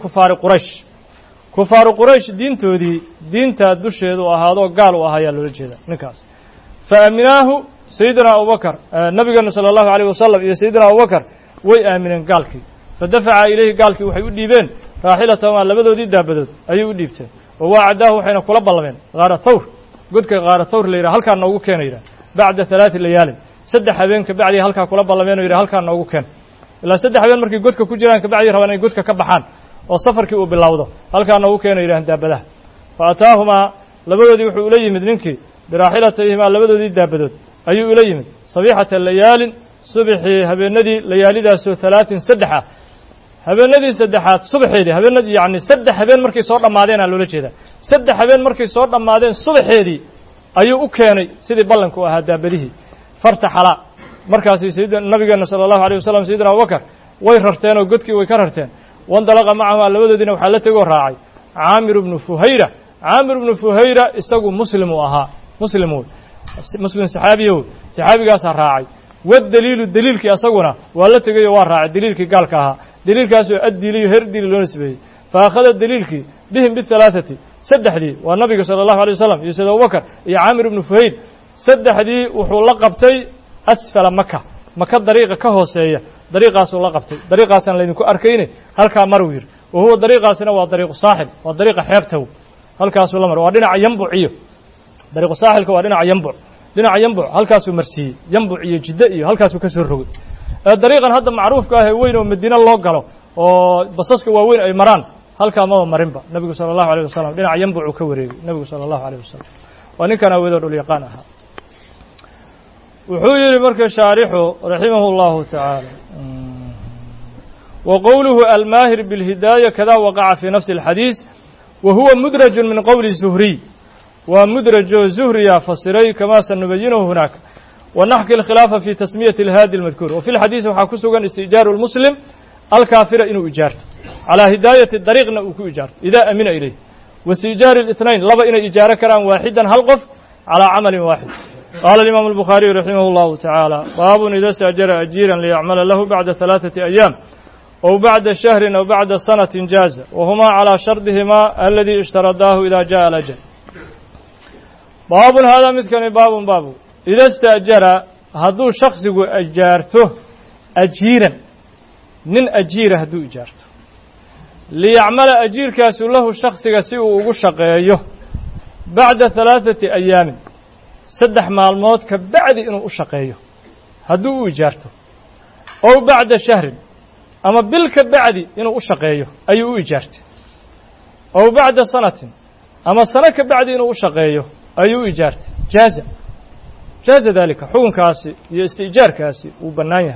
كفار قريش دين تودي دين تدشيد وهذا قالوا وهاي الوجهة نكاس فأمناه سيدنا أبو بكر النبي صلى الله عليه وسلم يا سيدنا أبو بكر ويأمن قالك فدفع إليه قالك وحيودي بين راحلته ما لبدو دي دابدو أيودي بته ووعده حين قلب الله غار الثور قلت غار الثور ليرا هل كان نوغو كان يرا بعد 3 ليال سدح habeenka bacdi halka kula ballameen oo yiri halka noogu keen ilaa 3 habeen markii godka ku jiraan ka bacdi rabaan ay godka ka baxaan oo safarkii uu bilowdo halka noogu keen oo yiraahdaan daabadaha faataahuma labadoodii wuxuu ula yimid ninkii biraaxilatayhima labadoodii daabadood ayuu ula yimid sabihata layaalin subhi habeenadii layaalidaas 3 habeenadii saddexaad subaxeedii habeenadii yaani 3 habeen markay soo dhamaadeen loola jeeda 3 habeen markay soo dhamaadeen subaxeedii ayuu u keenay sidii ballanku ahaa daabadihii fartaxala markaas sayyidina nabiga sallallahu alayhi wasallam sayyidina Abu Bakar way rarteen oo godkii way ka rarteen wandalaqa macaha labadoodina waxa la tago raacay Aamir ibn Fuhayra isagu muslim saxaabigaas raacay daliilkii asaguna waa la tagay waa raacay daliilkii gaalka ahaa daliilkaas oo addiiliyo herdil loo nisbeeyay faakhada daliilkii bihim bi3 saddexdii waa nabiga sallallahu alayhi wasallam iyo Abu Bakar iyo Aamir ibn Fuhayr saddexdii wuxuu la qabtay asfala maka dariiqa ka hooseeya dariiqaas uu la qabtay dariiqaasan la idinku arkayne halka marwiir oo huwa dariiqaasina waa dariiq saaxil waa dariiqa xeebtow halkaas uu la maro waa dhinaca yanbuciyo dariiqu saaxilka waa dhinaca yanbuc halkaasuu marsiiyey yanbuc iyo jiddo iyo halkaasuu ka soo rogay dariiqan hadda macruufka ah ee weyn oo madiine loo galo oo basaska waaweyn ay maraan halkaa maba marinba nebigu sala allahu alayh wasalam dhinaca yanbuc uu ka wareegay nebigu sala allahu alayh wasalam waa ninkan aweedoo dhul yaqaan ahaa wuxuu yidhi marka shaarixu raximahu اllahu tacaala wa qowluhu almaahir biاlhidaaya kada waqaca fii nafsi اlxadiis wa huwa mudraju min qowli zuhriy waa mudrajo zuhriya fasiray kama sanubayinahu hunaaka wanaxki اlkhilaafa fi tasmiyati اlhaadi اlmadkuur wa fi lxadiisi waxaa ku sugan istijaaru اlmuslim alkaafira inuu ijaarto calaa hidaayati dariiqna uu ku ijaarto idaa amina ilayh wasiijaari الاثnayn laba inay ijaaro karaan waaxidan hal qof calaa camalin waaxid qaala الimaamu الbukhaariyu raximah اllahu tacaala baabun ida staajara ajiiran liyacmala lahu bacda ثalaaثati ayaam أو بعد شهر أو بعد سنة جاز وهما على شرطهما الذي اشترطاه إذا جاء الأجل باب هذا مثل باب إذا استأجر هدو شخص أجارته أجيرا من أجير هدو إجارته ليعمل أجير كاس له شخص يسيء وشقيه بعد 3 أيام سدح مع الموت كبعد إنه أشقيه هدو إجارته أو بعد شهر أما بالك بعدي إنه أشقيه أي إجارته أو بعد سنة أما سنة بعدي إنه أشقيه أي إجارته جاز ذلك حكم كاسي استئجار كاسي وبنايه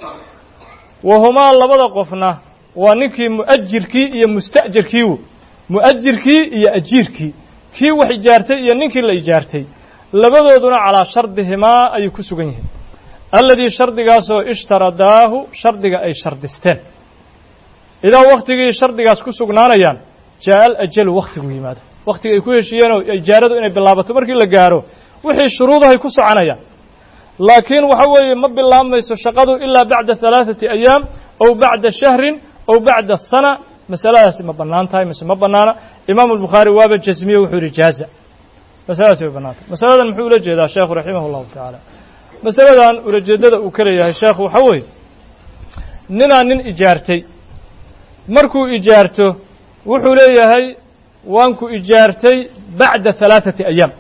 وهما لبدا قفنا ونكي مؤجر كي يا مستأجر كيو مؤجر كي يا أجير كي وحجارتي يا نكي اللي إجارتي لبدودنا على شرطهما أي كسوغنهم الذي شرطigaasoo اشhtaradaahu shardiga ay shardisteen idaa waktigii shardigaas ku sugnaanayaan jaa alajalu waktigu yimaado waktiga ay ku heshiiyeen oo ijaaradu inay bilaabato markii la gaaro wixii shuruudahay ku soconayaan laakiin waxa weeye ma bilaabmayso shaqadu ilaa bacda 3 ayaam aw bacda shahrin aw bacda sana masaladaasi ma bannaan tahay mise ma bannaana imaamu albukhaari waaba jasmiye wuxuu yidhi jaaza masaladaasi way bannaan tahay masaladan muxuu ula jeedaa sheekhu raximah allahu tacaala masaladan ulajeedada uu ka leeyahay sheekhu waxaa weeye ninaa nin ijaartay markuu ijaarto wuxuu leeyahay waan ku ijaartay bacda 3 ayaam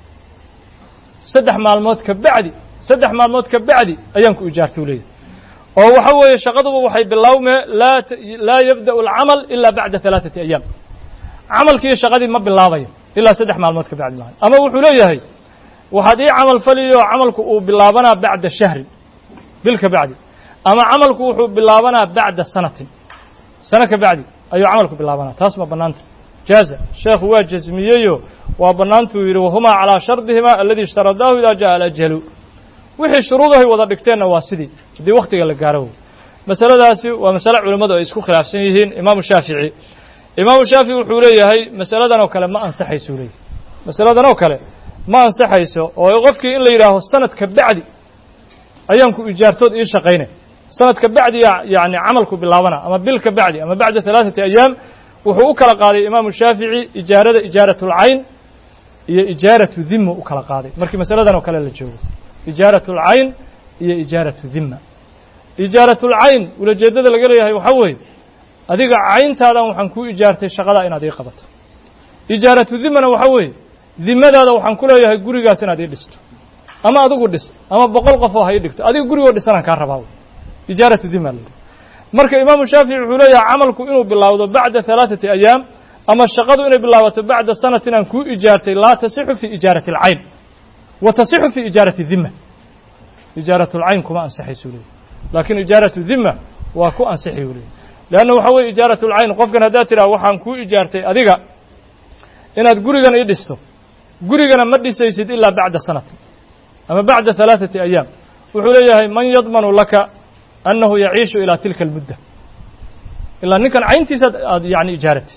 3 maalmood ka bacdi ayaan ku ijaartay leeyahay oo waxa weeye shaqaduba waxay bilaawmee laa yabda'u alcamal ilaa bacda 3 ayaam camalkii shaqadii ma bilaabayo ilaa 3 maalmood ka bacdi maahan ama wuxuu leeyahay waxaad ii camal faliyo camalku uu bilaabanaa bacda shahrin bil ka bacdi ama camalku wuxuu bilaabanaa bacda sanatin sano ka bacdi ayuu camalku bilaabanaa taas ma bannaanta jaaza sheekhu waa jasmiyeyo waa bannaantuu yidhi wahumaa calaa shardihima alladii ishtaradaahu idaa jaa alajalu wixii shuruudahay wada dhigteenna waa sidii haddii wakhtiga la gaaro masaladaasi waa masale culimmadu ay isku khilaafsan yihiin imaamu shaafici wuxuu leeyahay masaladan oo kale ma ansaxaysuu leeyahay masaladan oo kale ma ansaxayso oo qofkii in la yidhaaho sanadka bacdi ayaan ku ijaartood ii shaqaynay sanadka bacdi yani camalku bilaabana ama bil ka bacdi ama bacda 3 ayaam wuxuu u kala qaaday imaamu shaafici ijaarada ijaaratul-cayn iyo ijaaratu dhimma u kala qaaday markii masaladan oo kale la joogo ijaaratul-cayn iyo ijaaratu dhimma ijaaratul-cayn ulajeedada laga leeyahay waxaa weeye adiga cayntaadan waxaan kuu ijaartay shaqada inaad ii qabato ijaaratu dhimmana waxaa weeye dimadaada waxaan ku leeyahay gurigaas inaad ii dhisto ama adigu dhis ama 100 qof oo ha ii dhigto adiga gurigoo dhisanaan kaa rabaa ijaaratu dhimma la marka imaamu shaafici wuxuu leeyahay camalku inuu bilaawdo bacda 3 ayaam ama shaqadu inay bilaabato bacda sanatin aan kuu ijaartay laa tasixu fi ijaarati alcayn wa tasixu fi ijaarati dhimma ijaaratu alcayn kuma ansaxaysu leeyahay laakiin ijaaratu dhimma waa ku ansaxay leeyahay laanna waxa weeye ijaaratu alcayn qofkan haddaad tidhaha waxaan kuu ijaartay adiga inaad gurigan ii dhisto gurigana ma dhisaysid ilaa bacda sanatin ama bacda 3 ayaam wuxuu leeyahay man yadmanu laka annahu yaciishu ilaa tilka almudda ilaa ninkan cayntiisaad aad yani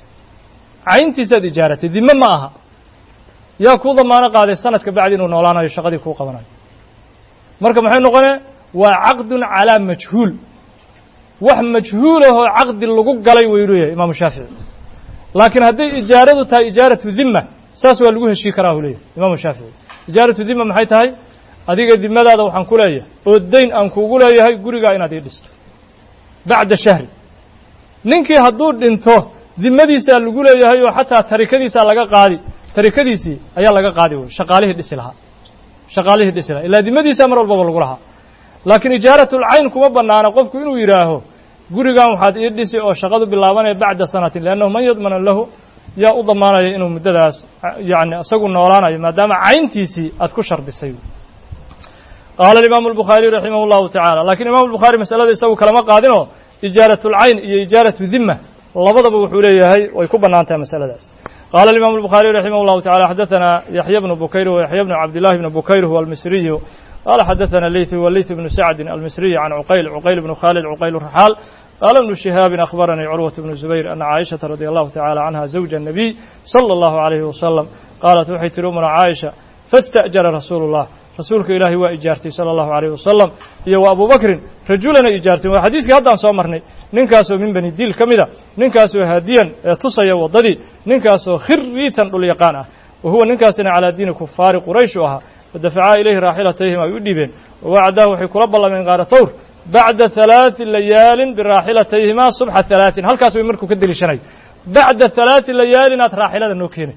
ijaaratay dime ma aha yaa kuu damaano qaaday sanadka bacdi inuu noolaanayo shaqadii kuu qabanayo marka maxay noqonee waa caqdun calaa majhuul wax majhuulahoo caqdi lagu galay wayuu leeyahay imaamu shaafici laakiin hadday ijaaradu tahay ijaaratu dhimma saas waa lagu heshii karaa uu leeyahay imaamu shaafici ijaaratu dhimma maxay tahay adiga dimadaada waxaan ku leeyahay oo dayn aan kuugu leeyahay gurigaa inaad ii dhisto bacda shahri ninkii hadduu dhinto dimadiisaa lagu leeyahay oo xataa tarikadiisaa laga qaadi tarikadiisii ayaa laga qaadi wey shaqaalihii dhisi lahaa ilaa dimadiisa mar walbaba lagu lahaa laakiin ijaaratul cayn kuma bannaana qofku inuu yidhaaho gurigan waxaad ii dhisi oo shaqadu bilaabanaya bacda sanatin liannahu man yadmana lahu yaa u damaanaya inuu muddadaas yacni isagu noolaanayo maadaama cayntiisii aad ku shardisay qaala alimaamu albukhaariyu raximah llahu tacaala lakiin imaamu albukhaari masalada isagu kalama qaadinoo ijaaratul cayn iyo ijaaratu dimma labadaba wuxuu leeyahay way ku bannaan tahay masaladaas qaala alimaamu albukhaariyu raximah llahu tacala xadaثana yaxya bnu bukayr wa yaxya bnu cabdillahi bni bukayr huwa almisriyu قال حدثنا الليث والليث بن سعد المصري عن عقيل بن خالد عقيل الرحال قال ابن شهاب أخبرني عروة بن الزبير أن عائشة رضي الله تعالى عنها زوج النبي صلى الله عليه وسلم قالت وحي تلومنا عائشة فاستأجر رسول الله رسولك إلهي وإجارتي صلى الله عليه وسلم يا أبو بكر رجلنا إجارتي وحديثك هذا صامرني ننكاسو من بني الديل كمدا ننكاسو هاديا تصي وضدي ننكاسو خريتا لليقانة وهو ننكاسنا على دين كفار قريش فدفعا إليه راحلتيهما يدبين ووعداه وحي كرب الله من غار ثور بعد 3 ليال براحلتيهما صبح 3 هل كاسو يمركو كدلي شني بعد 3 ليال نات راحلة نوكيني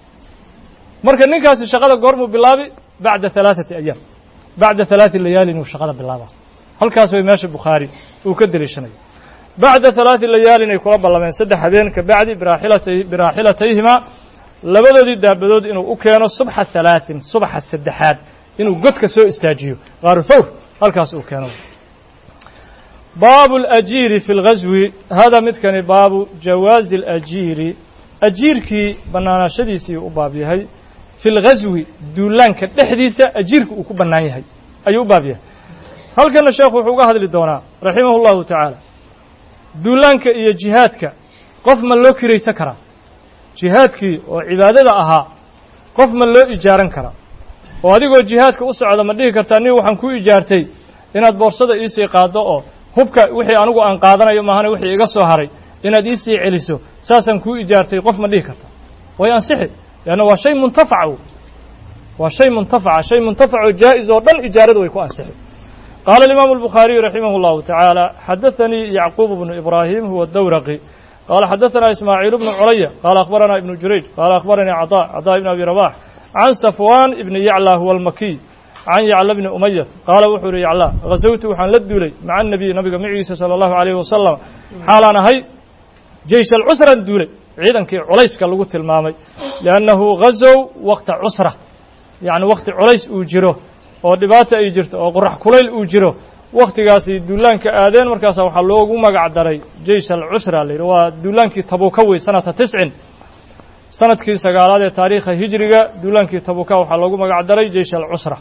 مركا ننكاس الشغالة قرمو باللابي بعد 3 أيام بعد 3 ليال وشغالة باللابا هل كاسو يماشي البخاري وكدلي شني بعد 3 ليال يكرب الله من سد حبين كبعد براحلتيهما labadoodii daabadood inuu u keeno subxa 3 subxa 3 inuu godka soo istaajiyo qaar thawr halkaas uu keeno baabu al-ajiri fi al-ghazwi hada midkani baabu jawaaz al-ajiri ajirki banaanashadiisii u baab yahay fi al-ghazwi duulaanka dhexdiisa ajirku uu ku banaan yahay ayuu u baab yahay halkan sheekhu wuxuu uga hadli doonaa rahimahullahu ta'ala duulaanka iyo jihaadka qof ma loo kiraysan karaa jihaadkii oo cibaadada ahaa qof ma loo ijaaran karaa oo adigoo jihaadka u socda ma dhihi kartaa nin waxaan ku ijaartay inaad boorsada ii sii qaado oo hubka wixii anigu aan qaadanayo maahane wixii iga soo haray inaad ii sii celiso saasaan ku ijaartay qof ma dhihi kartaa way ansixi leanna waa shay muntafaca shay muntafaca jaa'iz oo dhan ijaaradu way ku ansixi qaala alimaamu albukhaariyu raximah llahu tacaala xadaثanii yacquub bnu ibraahim huwa dawraqi قال حدثنا إسماعيل بن عليا قال أخبرنا ابن جريج قال أخبرني عطاء بن أبي رباح عن صفوان بن يعلى هو المكي عن يعلى بن أمية قال وحور يعلى غزوت وحن لدولي مع النبي عيسى صلى الله عليه وسلم حالنا هي جيش العسرة الدولي عيدا كي عليس كاللغة المامي لأنه غزو وقت عسرة يعني وقت عليس أوجره ودبات أيجرت وقرح كليل أوجره waqtigaasi duulaanka aadeen markaas waxa loogu magac daray jaysh al-usra leeyahay waa duulaankii Tabuka way sanadka 9 sanadkii 9aad ee taariikhda hijriga duulaankii Tabuka waxa loogu magac daray jaysh al-usra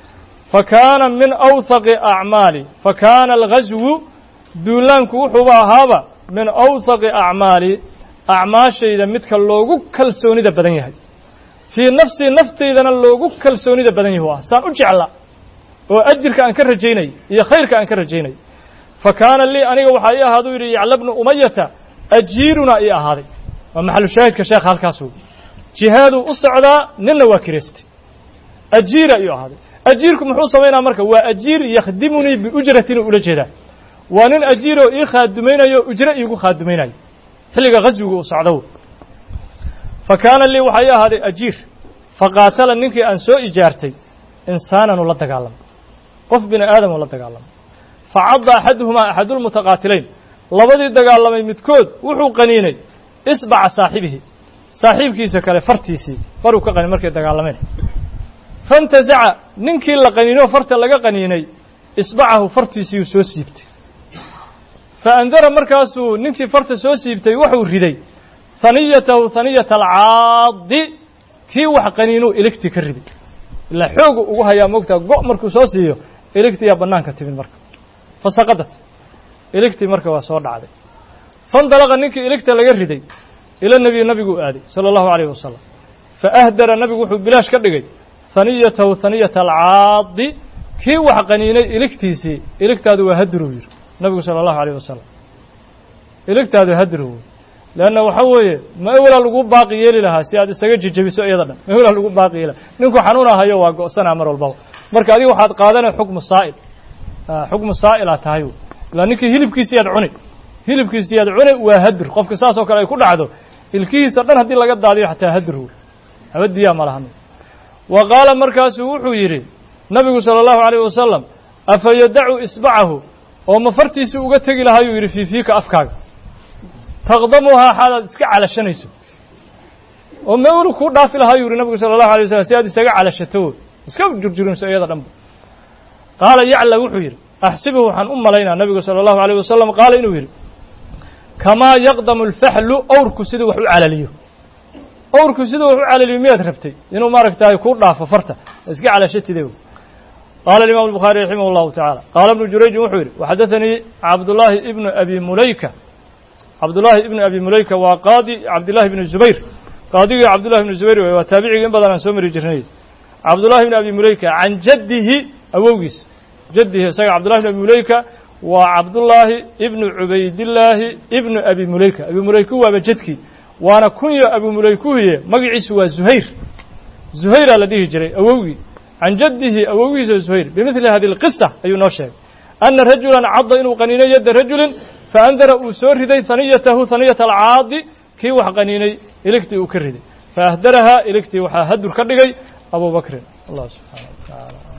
fakana min awthaq a'mali fakana al-ghazw duulaanku wuxuu ahaaba min awthaq a'mali a'maashayda midka loogu kalsoonida badan yahay fi nafteydana loogu kalsoonida badan yahay saan u jeclaa oo ajirka aan ka rajaynay iyo khayrka aan ka rajaynay fakaana li aniga waxa ay ahaadu yiri yaclabnu umayyata ajiruna ay ahaaday wa maxallu shaahidka sheekh halkaas uu jihaadu u socdaa ninna waa kirist ajira ay ahaaday ajirku muxuu sameeynaa marka waa ajir yakhdimuni bi ujratin ula jeeda waa nin ajiro ii khaadumaynayo ujra iigu khaadumaynayo xilliga ghazwiga u socdo fakaana li waxa ay ahaaday ajir faqaatala ninkii aan soo ijaartay insaanan la dagaalamay qof bini aadam la dagaalamay facadda axadul mutaqaatilayn labadii dagaalamay midkood wuxuu qaniinay isbaca saaxiibkiisa kale fartiisii faruu ka qaniin markay dagaalameen fantazaca ninkii la qaniino farta laga qaniinay isbacahu fartiisii soo siibtay faandara markaasuu ninkii farta soo siibtay wuxuu riday thaniyata alcaadi kii wax qaniinuu iligti ka riday ila xoog ugu hayaa moogta go markuu soo siiyo iligtiya banaanka timin marka fasaqadat iligti marka waa soo dhacday fandalaqa ninkii iligta laga riday ila nabigu aaday sallallahu alayhi wasallam fa ahdara nabigu wuxuu bilaash ka dhigay thaniyata alcaadi kii wax qaniinay iligtiisii iligtaadu waa hadru yiri nabigu sallallahu alayhi wasallam iligtaadu hadru لأنه وحوي ما أولا لقوا باقي يلي لها سيادة سجد جبسوا أيضا ما أولا لقوا باقي يلا نكون حنونا هيو وقصنا أمر البو مركادي واحد قادنا حكم الصائل أتهيو لأنك هيلب كيسياد عني وهدر قف قصاص وكلا يكون عدو الكيس أدنى هدي لقد دادي حتى هدره habadiyaa ma lahan wa qaala markaasuu wuxuu yidhi nabigu sala allahu calayh wasalam afa yadacu isbacahu oo ma fartiisii uga tegi lahaayuu yidhi fii fiika afkaaga taqdamuhaa xaalaad iska calashanayso oo mawlu kuu dhaafi lahaayuu yidhi nabigu sala allahu alay wasalam si aad isaga calashato iska jurjurinayso iyada dhanba qaala yacla wuxuu yidhi axsibuhu waxaan u malaynaa nabigu sala allahu alayh wasalam qaala inuu yidhi kamaa yaqdamu alfaxlu owrku siduu wax u calaliyo owrku siduu wax u calaliyo miyaad rabtay inuu maaragtahay kuu dhaafo farta iska calashatide qaala alimaam الbuخaarي raximah الlahu taعalى qaala ibnu jurayjin wuxuu yidhi waxadaثanii cabdullaahi ibnu abi mulayka cabdullaahi ibnu abi mulayka waa qaadi cabdillahi ibnu zubayr qaadigii cabdullahi ibnu zubayr wey waa taabicigii in badan aan soo mari jirnay cabdullahi ibnu abi mulayka can jaddihi awowgiis jaddihi isaga cabdullahi ibnu abi mulayka waa cabdullaahi ibnu cubaydillaahi ibnu abi mulayka abi mulayku waaba jadkii waana kunyo abi mulaykuhiye magaciisu waa zuhayr zuhayraa la dhihi jiray awowgii can jaddihi awowgiisa zuhayr bimidli hadi اlqisa ayuu noo sheegay ana rajulan cadda inuu qaniinay yadda rajulin faandara uu soo riday haniyatahu haniyata alcaadi kii wax qaniinay iligtii uu ka riday faahdarahaa iligtii waxaa hadur ka dhigay abu bakrin allah subxaana wa tacaala